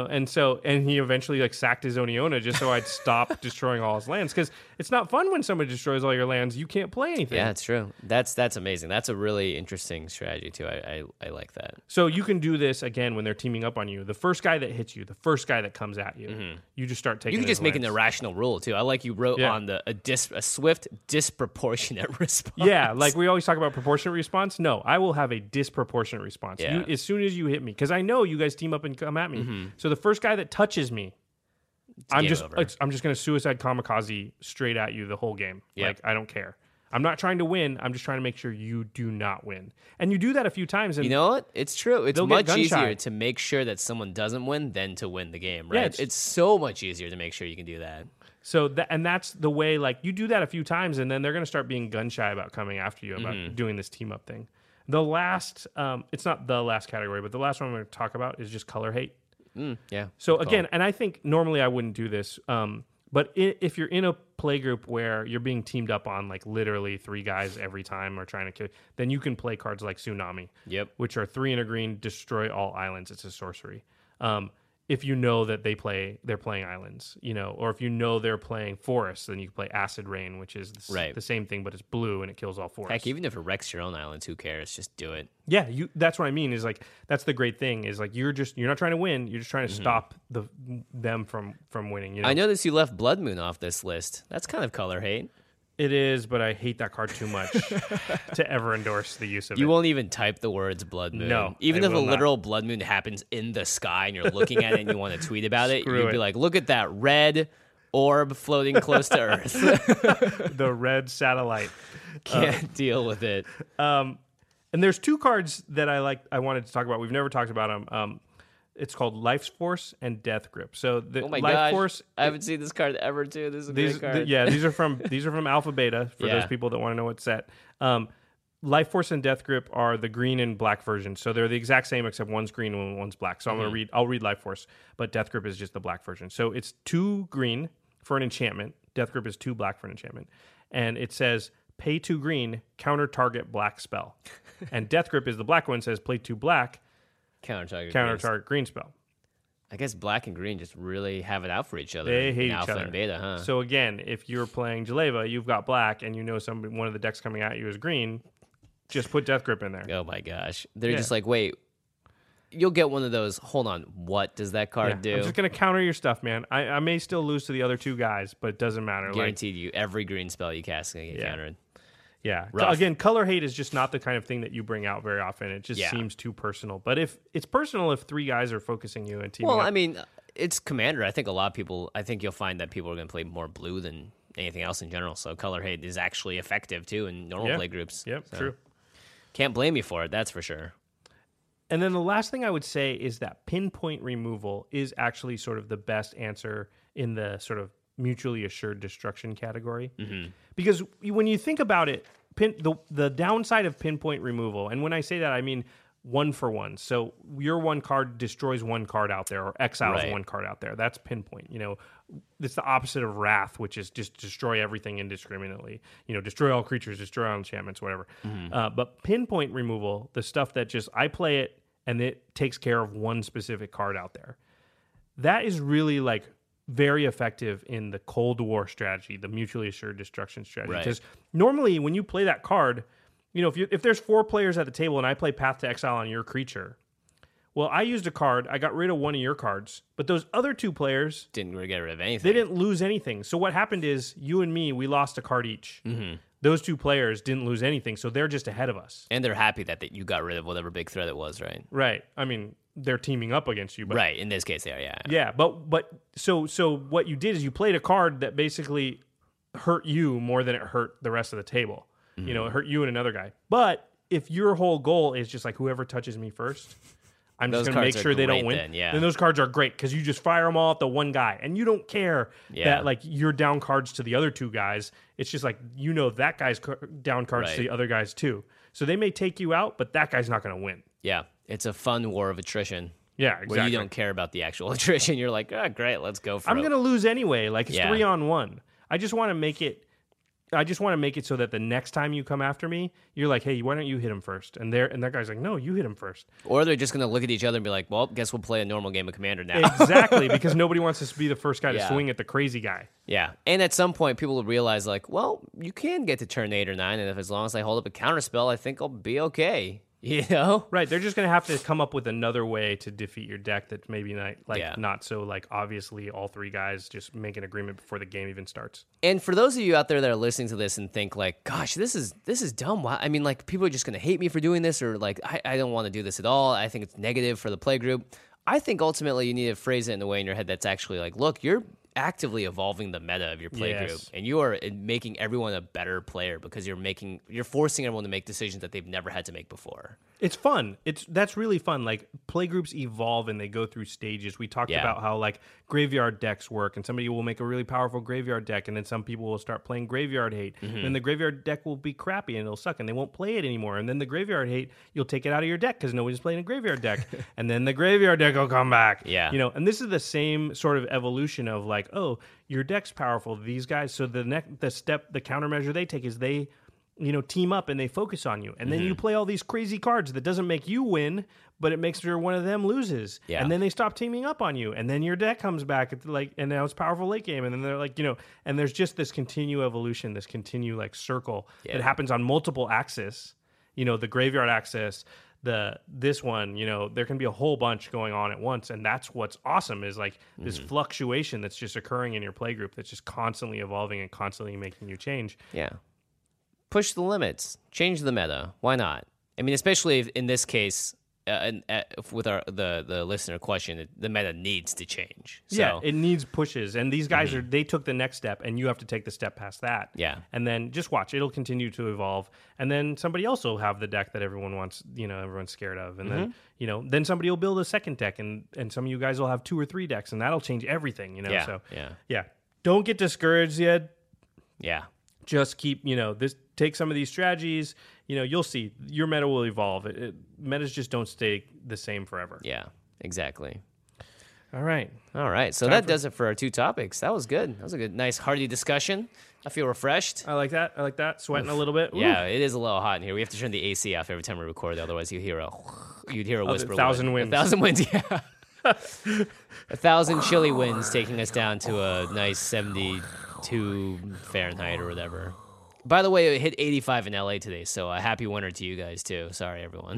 And he eventually like sacked his own Iona just so I'd stop destroying all his lands because it's not fun when somebody destroys all your lands. You can't play anything. Yeah, it's true. That's amazing. That's a really interesting strategy too. I like that. So you can do this again when they're teaming up on you. The first guy that hits you, the first guy that comes at you, you just start taking. You can just make lands. An irrational rule too. I like you wrote on a swift disproportionate response. Yeah, like we always talk about proportionate response. No, I will have a disproportionate response. Yeah. As soon as you hit me, because I know you guys team up and come at me. Mm-hmm. So the first guy that touches me, I'm just going to suicide kamikaze straight at you the whole game. Yep. Like I don't care. I'm not trying to win. I'm just trying to make sure you do not win. And you do that a few times. And you know what? It's true. It's much easier to make sure that someone doesn't win than to win the game, right? Yeah, it's so much easier to make sure you can do that. So that's the way. Like you do that a few times, and then they're going to start being gun shy about coming after you about doing this team up thing. The last, it's not the last category, but the last one I'm going to talk about is just color hate. Yeah. So again, and I think normally I wouldn't do this, but if you're in a play group where you're being teamed up on like literally 3 guys every time or trying to kill, then you can play cards like Tsunami, which are 3 and a green, destroy all islands. It's a sorcery. If you know that they're playing islands, or if you know they're playing forests, then you can play Acid Rain, which is the same thing, but it's blue and it kills all forests. Heck, even if it wrecks your own islands, who cares? Just do it. Yeah, that's what I mean. Is like that's the great thing. Is like you're not trying to win. You're just trying to stop them from winning. I noticed you left Blood Moon off this list. That's kind of color hate. It is, but I hate that card too much to ever endorse the use of it. You won't even type the words Blood Moon. No, even if a literal Blood Moon happens in the sky and you're looking at it and you want to tweet about it, you'd be like, look at that red orb floating close to Earth. The red satellite. Can't deal with it. And there's 2 cards that I wanted to talk about. We've never talked about them. It's called Life Force and Death Grip. So the Life Force, I haven't seen this card ever too. This is a great card. These are from Alpha Beta for those people that want to know what's set. Life Force and Death Grip are the green and black versions. So they're the exact same except one's green and one's black. So I'll read Life Force, but Death Grip is just the black version. So it's 2 green for an enchantment. Death Grip is 2 black for an enchantment. And it says pay 2 green, counter target black spell. And Death Grip is the black one, says play 2 black, counter target green spell. I guess black and green just really have it out for each other. They hate each Alpha other. And Beta, huh? So again, if you're playing Jaleva, you've got black, and one of the decks coming at you is green, just put Death Grip in there. Oh my gosh. They're just like, wait, you'll get one of those, hold on, what does that card do? I'm just going to counter your stuff, man. I may still lose to the other 2 guys, but it doesn't matter. Guaranteed you, every green spell you cast is going to get countered. Yeah. Rough. Again, color hate is just not the kind of thing that you bring out very often. It just seems too personal. But if it's personal, if 3 guys are focusing you and teaming up. I mean, it's Commander. I think you'll find that people are going to play more blue than anything else in general. So color hate is actually effective too in normal play groups. Yep, so true. Can't blame you for it. That's for sure. And then the last thing I would say is that pinpoint removal is actually sort of the best answer in the sort of mutually assured destruction category. Mm-hmm. Because when you think about it, the downside of pinpoint removal, and when I say that, I mean 1-for-1. So your one card destroys one card out there, or exiles one card out there. That's pinpoint. It's the opposite of wrath, which is just destroy everything indiscriminately. Destroy all creatures, destroy all enchantments, whatever. Mm-hmm. But pinpoint removal, the stuff that just I play it and it takes care of one specific card out there. That is really like very effective in the Cold War strategy, the mutually assured destruction strategy. Because normally when you play that card, if there's 4 players at the table and I play Path to Exile on your creature, well, I used a card, I got rid of one of your cards, but those other 2 players didn't get rid of anything. They didn't lose anything. So what happened is you and me, we lost a card each. Mm-hmm. Those 2 players didn't lose anything, so they're just ahead of us. And they're happy that you got rid of whatever big threat it was, right? Right. I mean, they're teaming up against you. But, right. In this case, they are, yeah. Yeah, but so what you did is you played a card that basically hurt you more than it hurt the rest of the table. Mm-hmm. It hurt you and another guy. But if your whole goal is just like whoever touches me first, I'm just going to make sure they don't win. Then those cards are great because you just fire them all at the one guy, and you don't care that like you're down cards to the other 2 guys. It's just like that guy's down cards to the other guys too. So they may take you out, but that guy's not going to win. Yeah, it's a fun war of attrition. Yeah, exactly. Where you don't care about the actual attrition. You're like, great, let's go for it. I'm going to lose anyway. Like it's 3-on-1. I just want to make it. So that the next time you come after me, you're like, hey, why don't you hit him first? And that guy's like, no, you hit him first. Or they're just going to look at each other and be like, well, guess we'll play a normal game of Commander now. Exactly, because nobody wants us to be the first guy to swing at the crazy guy. Yeah, and at some point, people will realize, like, well, you can get to turn 8 or 9, and if as long as I hold up a counterspell, I think I'll be okay. Right, they're just going to have to come up with another way to defeat your deck that's maybe not so like obviously all 3 guys just make an agreement before the game even starts. And for those of you out there that are listening to this and think like, gosh, this is dumb. Why? I mean, like, people are just going to hate me for doing this, or like, I don't want to do this at all. I think it's negative for the play group. I think ultimately you need to phrase it in a way in your head that's actually like, look, you're actively evolving the meta of your play group, and you are making everyone a better player because you're forcing everyone to make decisions that they've never had to make before. It's fun. That's really fun. Like, play groups evolve and they go through stages. We talked about how like graveyard decks work, and somebody will make a really powerful graveyard deck, and then some people will start playing graveyard hate. Mm-hmm. And the graveyard deck will be crappy and it'll suck, and they won't play it anymore. And then the graveyard hate, you'll take it out of your deck because nobody's playing a graveyard deck, and then the graveyard deck will come back. Yeah, and this is the same sort of evolution of like, oh, your deck's powerful. These guys, so the countermeasure they take is they, team up and they focus on you. And then you play all these crazy cards that doesn't make you win, but it makes sure one of them loses. Yeah. And then they stop teaming up on you. And then your deck comes back and now it's powerful late game. And then they're like, and there's just this continue evolution, this continue like circle that happens on multiple axes. The graveyard axis, this one, there can be a whole bunch going on at once, and that's what's awesome is like this fluctuation that's just occurring in your play group that's just constantly evolving and constantly making you change. Yeah. Push the limits, change the meta. Why not? I mean, especially in this case, with the listener question, the meta needs to change. So. Yeah, it needs pushes, and these guys they took the next step, and you have to take the step past that. Yeah, and then just watch; it'll continue to evolve, and then somebody else will have the deck that everyone wants. Everyone's scared of, and then somebody will build a second deck, and some of you guys will have 2 or 3 decks, and that'll change everything. Yeah. Don't get discouraged yet. Yeah, just keep take some of these strategies. You'll see your meta will evolve. Metas just don't stay the same forever. Yeah, exactly. All right. So that does it for our 2 topics. That was good. That was a good, nice, hearty discussion. I feel refreshed. I like that. Sweating a little bit. Ooh. Yeah, it is a little hot in here. We have to turn the AC off every time we record. Otherwise, you'd hear a whisper. 1,000 winds. 1,000 winds, yeah. 1,000 chilly winds taking us down to a nice 72 Fahrenheit or whatever. By the way, it hit 85 in LA today, so a happy winter to you guys too. Sorry, everyone.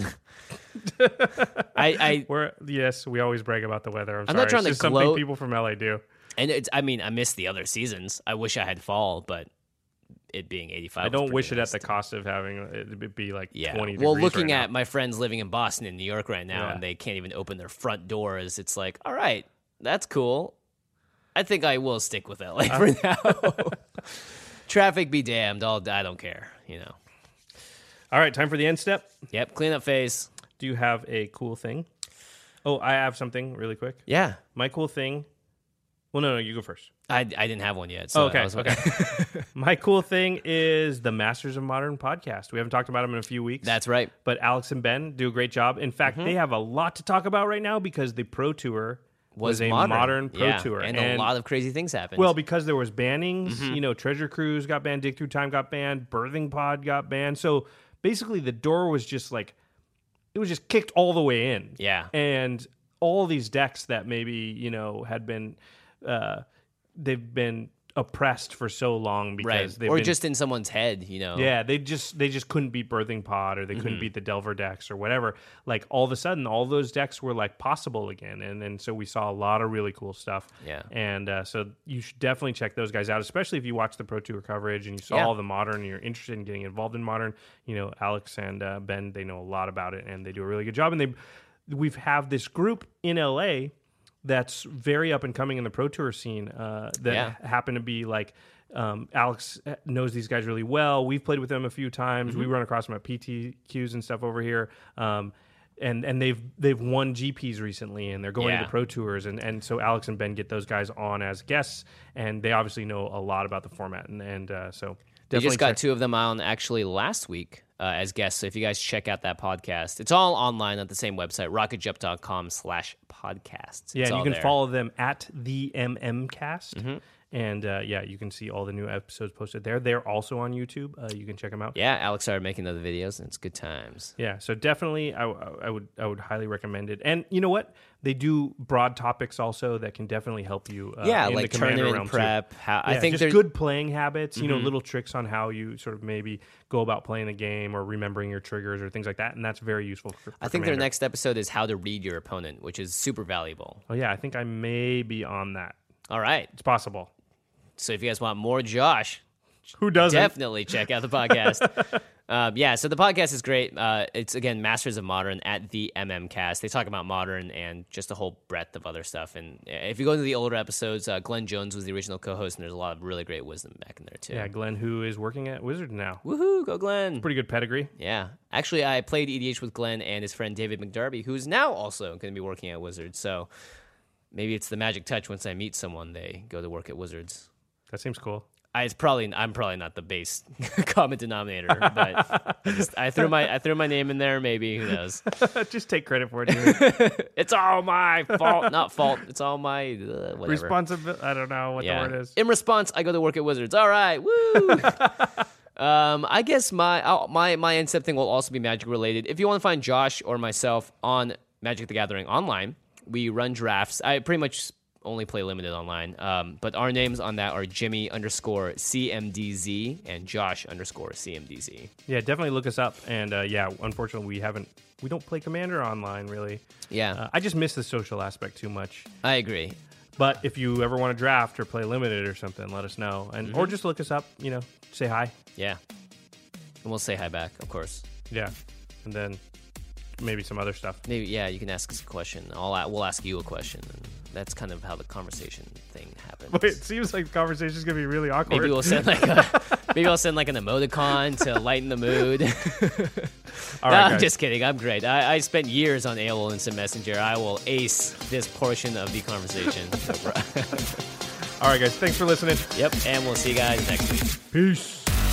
We always brag about the weather. I'm sorry. Not trying to gloat. Something people from LA do. And I miss the other seasons. I wish I had fall, but it being 85. I don't wish it at the cost of having it be like 20 degrees. Well, looking at my friends living in Boston and New York right now, and they can't even open their front doors, it's like, all right, that's cool. I think I will stick with LA for now. Traffic be damned. I don't care, All right, time for the end step. Yep, cleanup phase. Do you have a cool thing? Oh, I have something really quick. Yeah. My cool thing. Well, no, you go first. I didn't have one yet. So okay. My cool thing is the Masters of Modern podcast. We haven't talked about them in a few weeks. That's right. But Alex and Ben do a great job. In fact, they have a lot to talk about right now because the Pro Tour was a modern Pro Tour. And a lot of crazy things happened. Well, because there was bannings. You know, Treasure Cruise got banned, Dig Through Time got banned, Birthing Pod got banned. So basically the door was just like, it was just kicked all the way in. Yeah. And all these decks that maybe, you know, had been... they've been oppressed for so long because they've been, just in someone's head, you know. Yeah, they just couldn't beat Birthing Pod or they couldn't beat the Delver decks or whatever. Like all of a sudden, all those decks were like possible again, and so we saw a lot of really cool stuff. Yeah, and so you should definitely check those guys out, especially if you watch the Pro Tour coverage and you saw all the Modern and you're interested in getting involved in Modern. You know, Alex and Ben, they know a lot about it and they do a really good job. And we've have this group in LA that's very up and coming in the Pro Tour scene that happen to be like Alex knows these guys really well. We've played with them a few times. We run across them at PTQs and stuff over here. And they've won GPs recently and they're going to Pro Tours. And so Alex and Ben get those guys on as guests and they obviously know a lot about the format. And so they just got two of them on actually last week as guests. So if you guys check out that podcast, it's all online at the same website, rocketjump.com/podcasts. Yeah, and you can follow them at the MMcast. And you can see all the new episodes posted there. They're also on YouTube. You can check them out. Yeah, Alex started making other videos, and it's good times. Yeah, so definitely, I would highly recommend it. And you know what? They do broad topics also that can definitely help you. In like the Commander tournament prep. I think just good playing habits. You know, little tricks on how you sort of maybe go about playing the game or remembering your triggers or things like that. And that's very useful. For I think Commander. their next episode is how to read your opponent, which is super valuable. Oh yeah, I think I may be on that. All right, it's possible. So if you guys want more Josh, who doesn't? Definitely check out the podcast. So the podcast is great. It's, again, Masters of Modern at the MMcast. They talk about Modern and just a whole breadth of other stuff. And if you go into the older episodes, Glenn Jones was the original co-host, and there's a lot of really great wisdom back in there, too. Yeah, Glenn, who is working at Wizards now. Woohoo, go Glenn. Pretty good pedigree. Yeah. Actually, I played EDH with Glenn and his friend David McDarby, who's now also going to be working at Wizards. So maybe it's the magic touch. Once I meet someone, they go to work at Wizards. That seems cool. I'm probably not the base common denominator, but I threw my name in there. Maybe, who knows? Just take credit for it. It's all my fault, not fault. It's all my whatever. Responsibility. I don't know what the word is. In response, I go to work at Wizards. All right, woo. I guess my end-step thing will also be Magic related. If you want to find Josh or myself on Magic the Gathering online, we run drafts. I pretty much only play limited online, but our names on that are Jimmy_CMDZ and Josh_CMDZ. Yeah, definitely look us up. And unfortunately, we don't play Commander online really. Yeah, I just miss the social aspect too much. I agree. But if you ever want to draft or play limited or something, let us know, and or just look us up. You know, say hi. Yeah, and we'll say hi back, of course. Yeah, and then maybe some other stuff. Maybe you can ask us a question. We'll ask you a question. And that's kind of how the conversation thing happens. But it seems like the conversation is gonna be really awkward. Maybe I'll send like an emoticon to lighten the mood. All right, I'm just kidding. I'm great. I spent years on AOL Instant Messenger. I will ace this portion of the conversation. All right, guys. Thanks for listening. Yep, and we'll see you guys next week. Peace.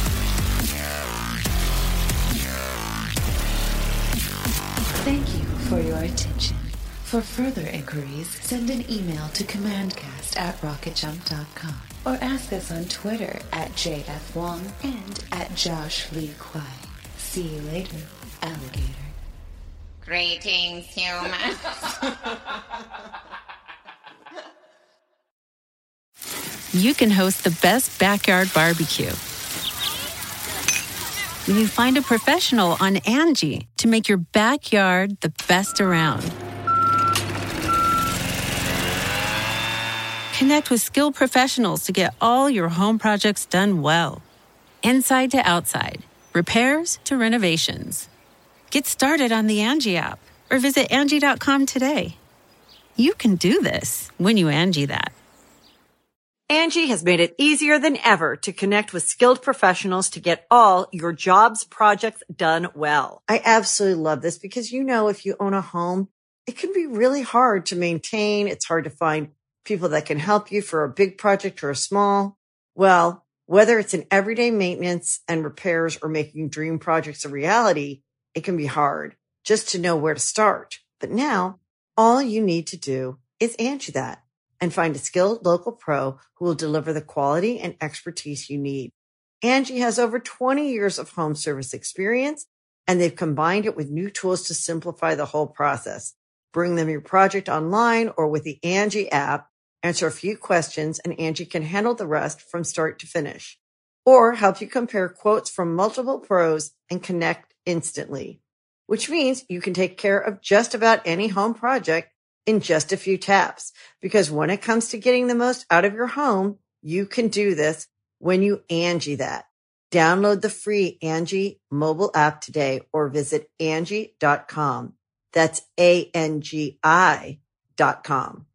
Thank you for your attention. For further inquiries, send an email to commandcast@rocketjump.com or ask us on Twitter @JFWong and @JoshLeeQuai. See you later, alligator. Greetings, humans. You can host the best backyard barbecue when you find a professional on Angie to make your backyard the best around. Connect with skilled professionals to get all your home projects done well. Inside to outside, repairs to renovations. Get started on the Angie app or visit Angie.com today. You can do this when you Angie that. Angie has made it easier than ever to connect with skilled professionals to get all your jobs projects done well. I absolutely love this because, if you own a home, it can be really hard to maintain. It's hard to find people that can help you for a big project or a small. Well, whether it's in everyday maintenance and repairs or making dream projects a reality, it can be hard just to know where to start. But now all you need to do is Angie that and find a skilled local pro who will deliver the quality and expertise you need. Angie has over 20 years of home service experience, and they've combined it with new tools to simplify the whole process. Bring them your project online or with the Angie app, answer a few questions, and Angie can handle the rest from start to finish. Or help you compare quotes from multiple pros and connect instantly, which means you can take care of just about any home project in just a few taps. Because when it comes to getting the most out of your home, you can do this when you Angie that. Download the free Angie mobile app today or visit Angie.com. That's ANGI.com.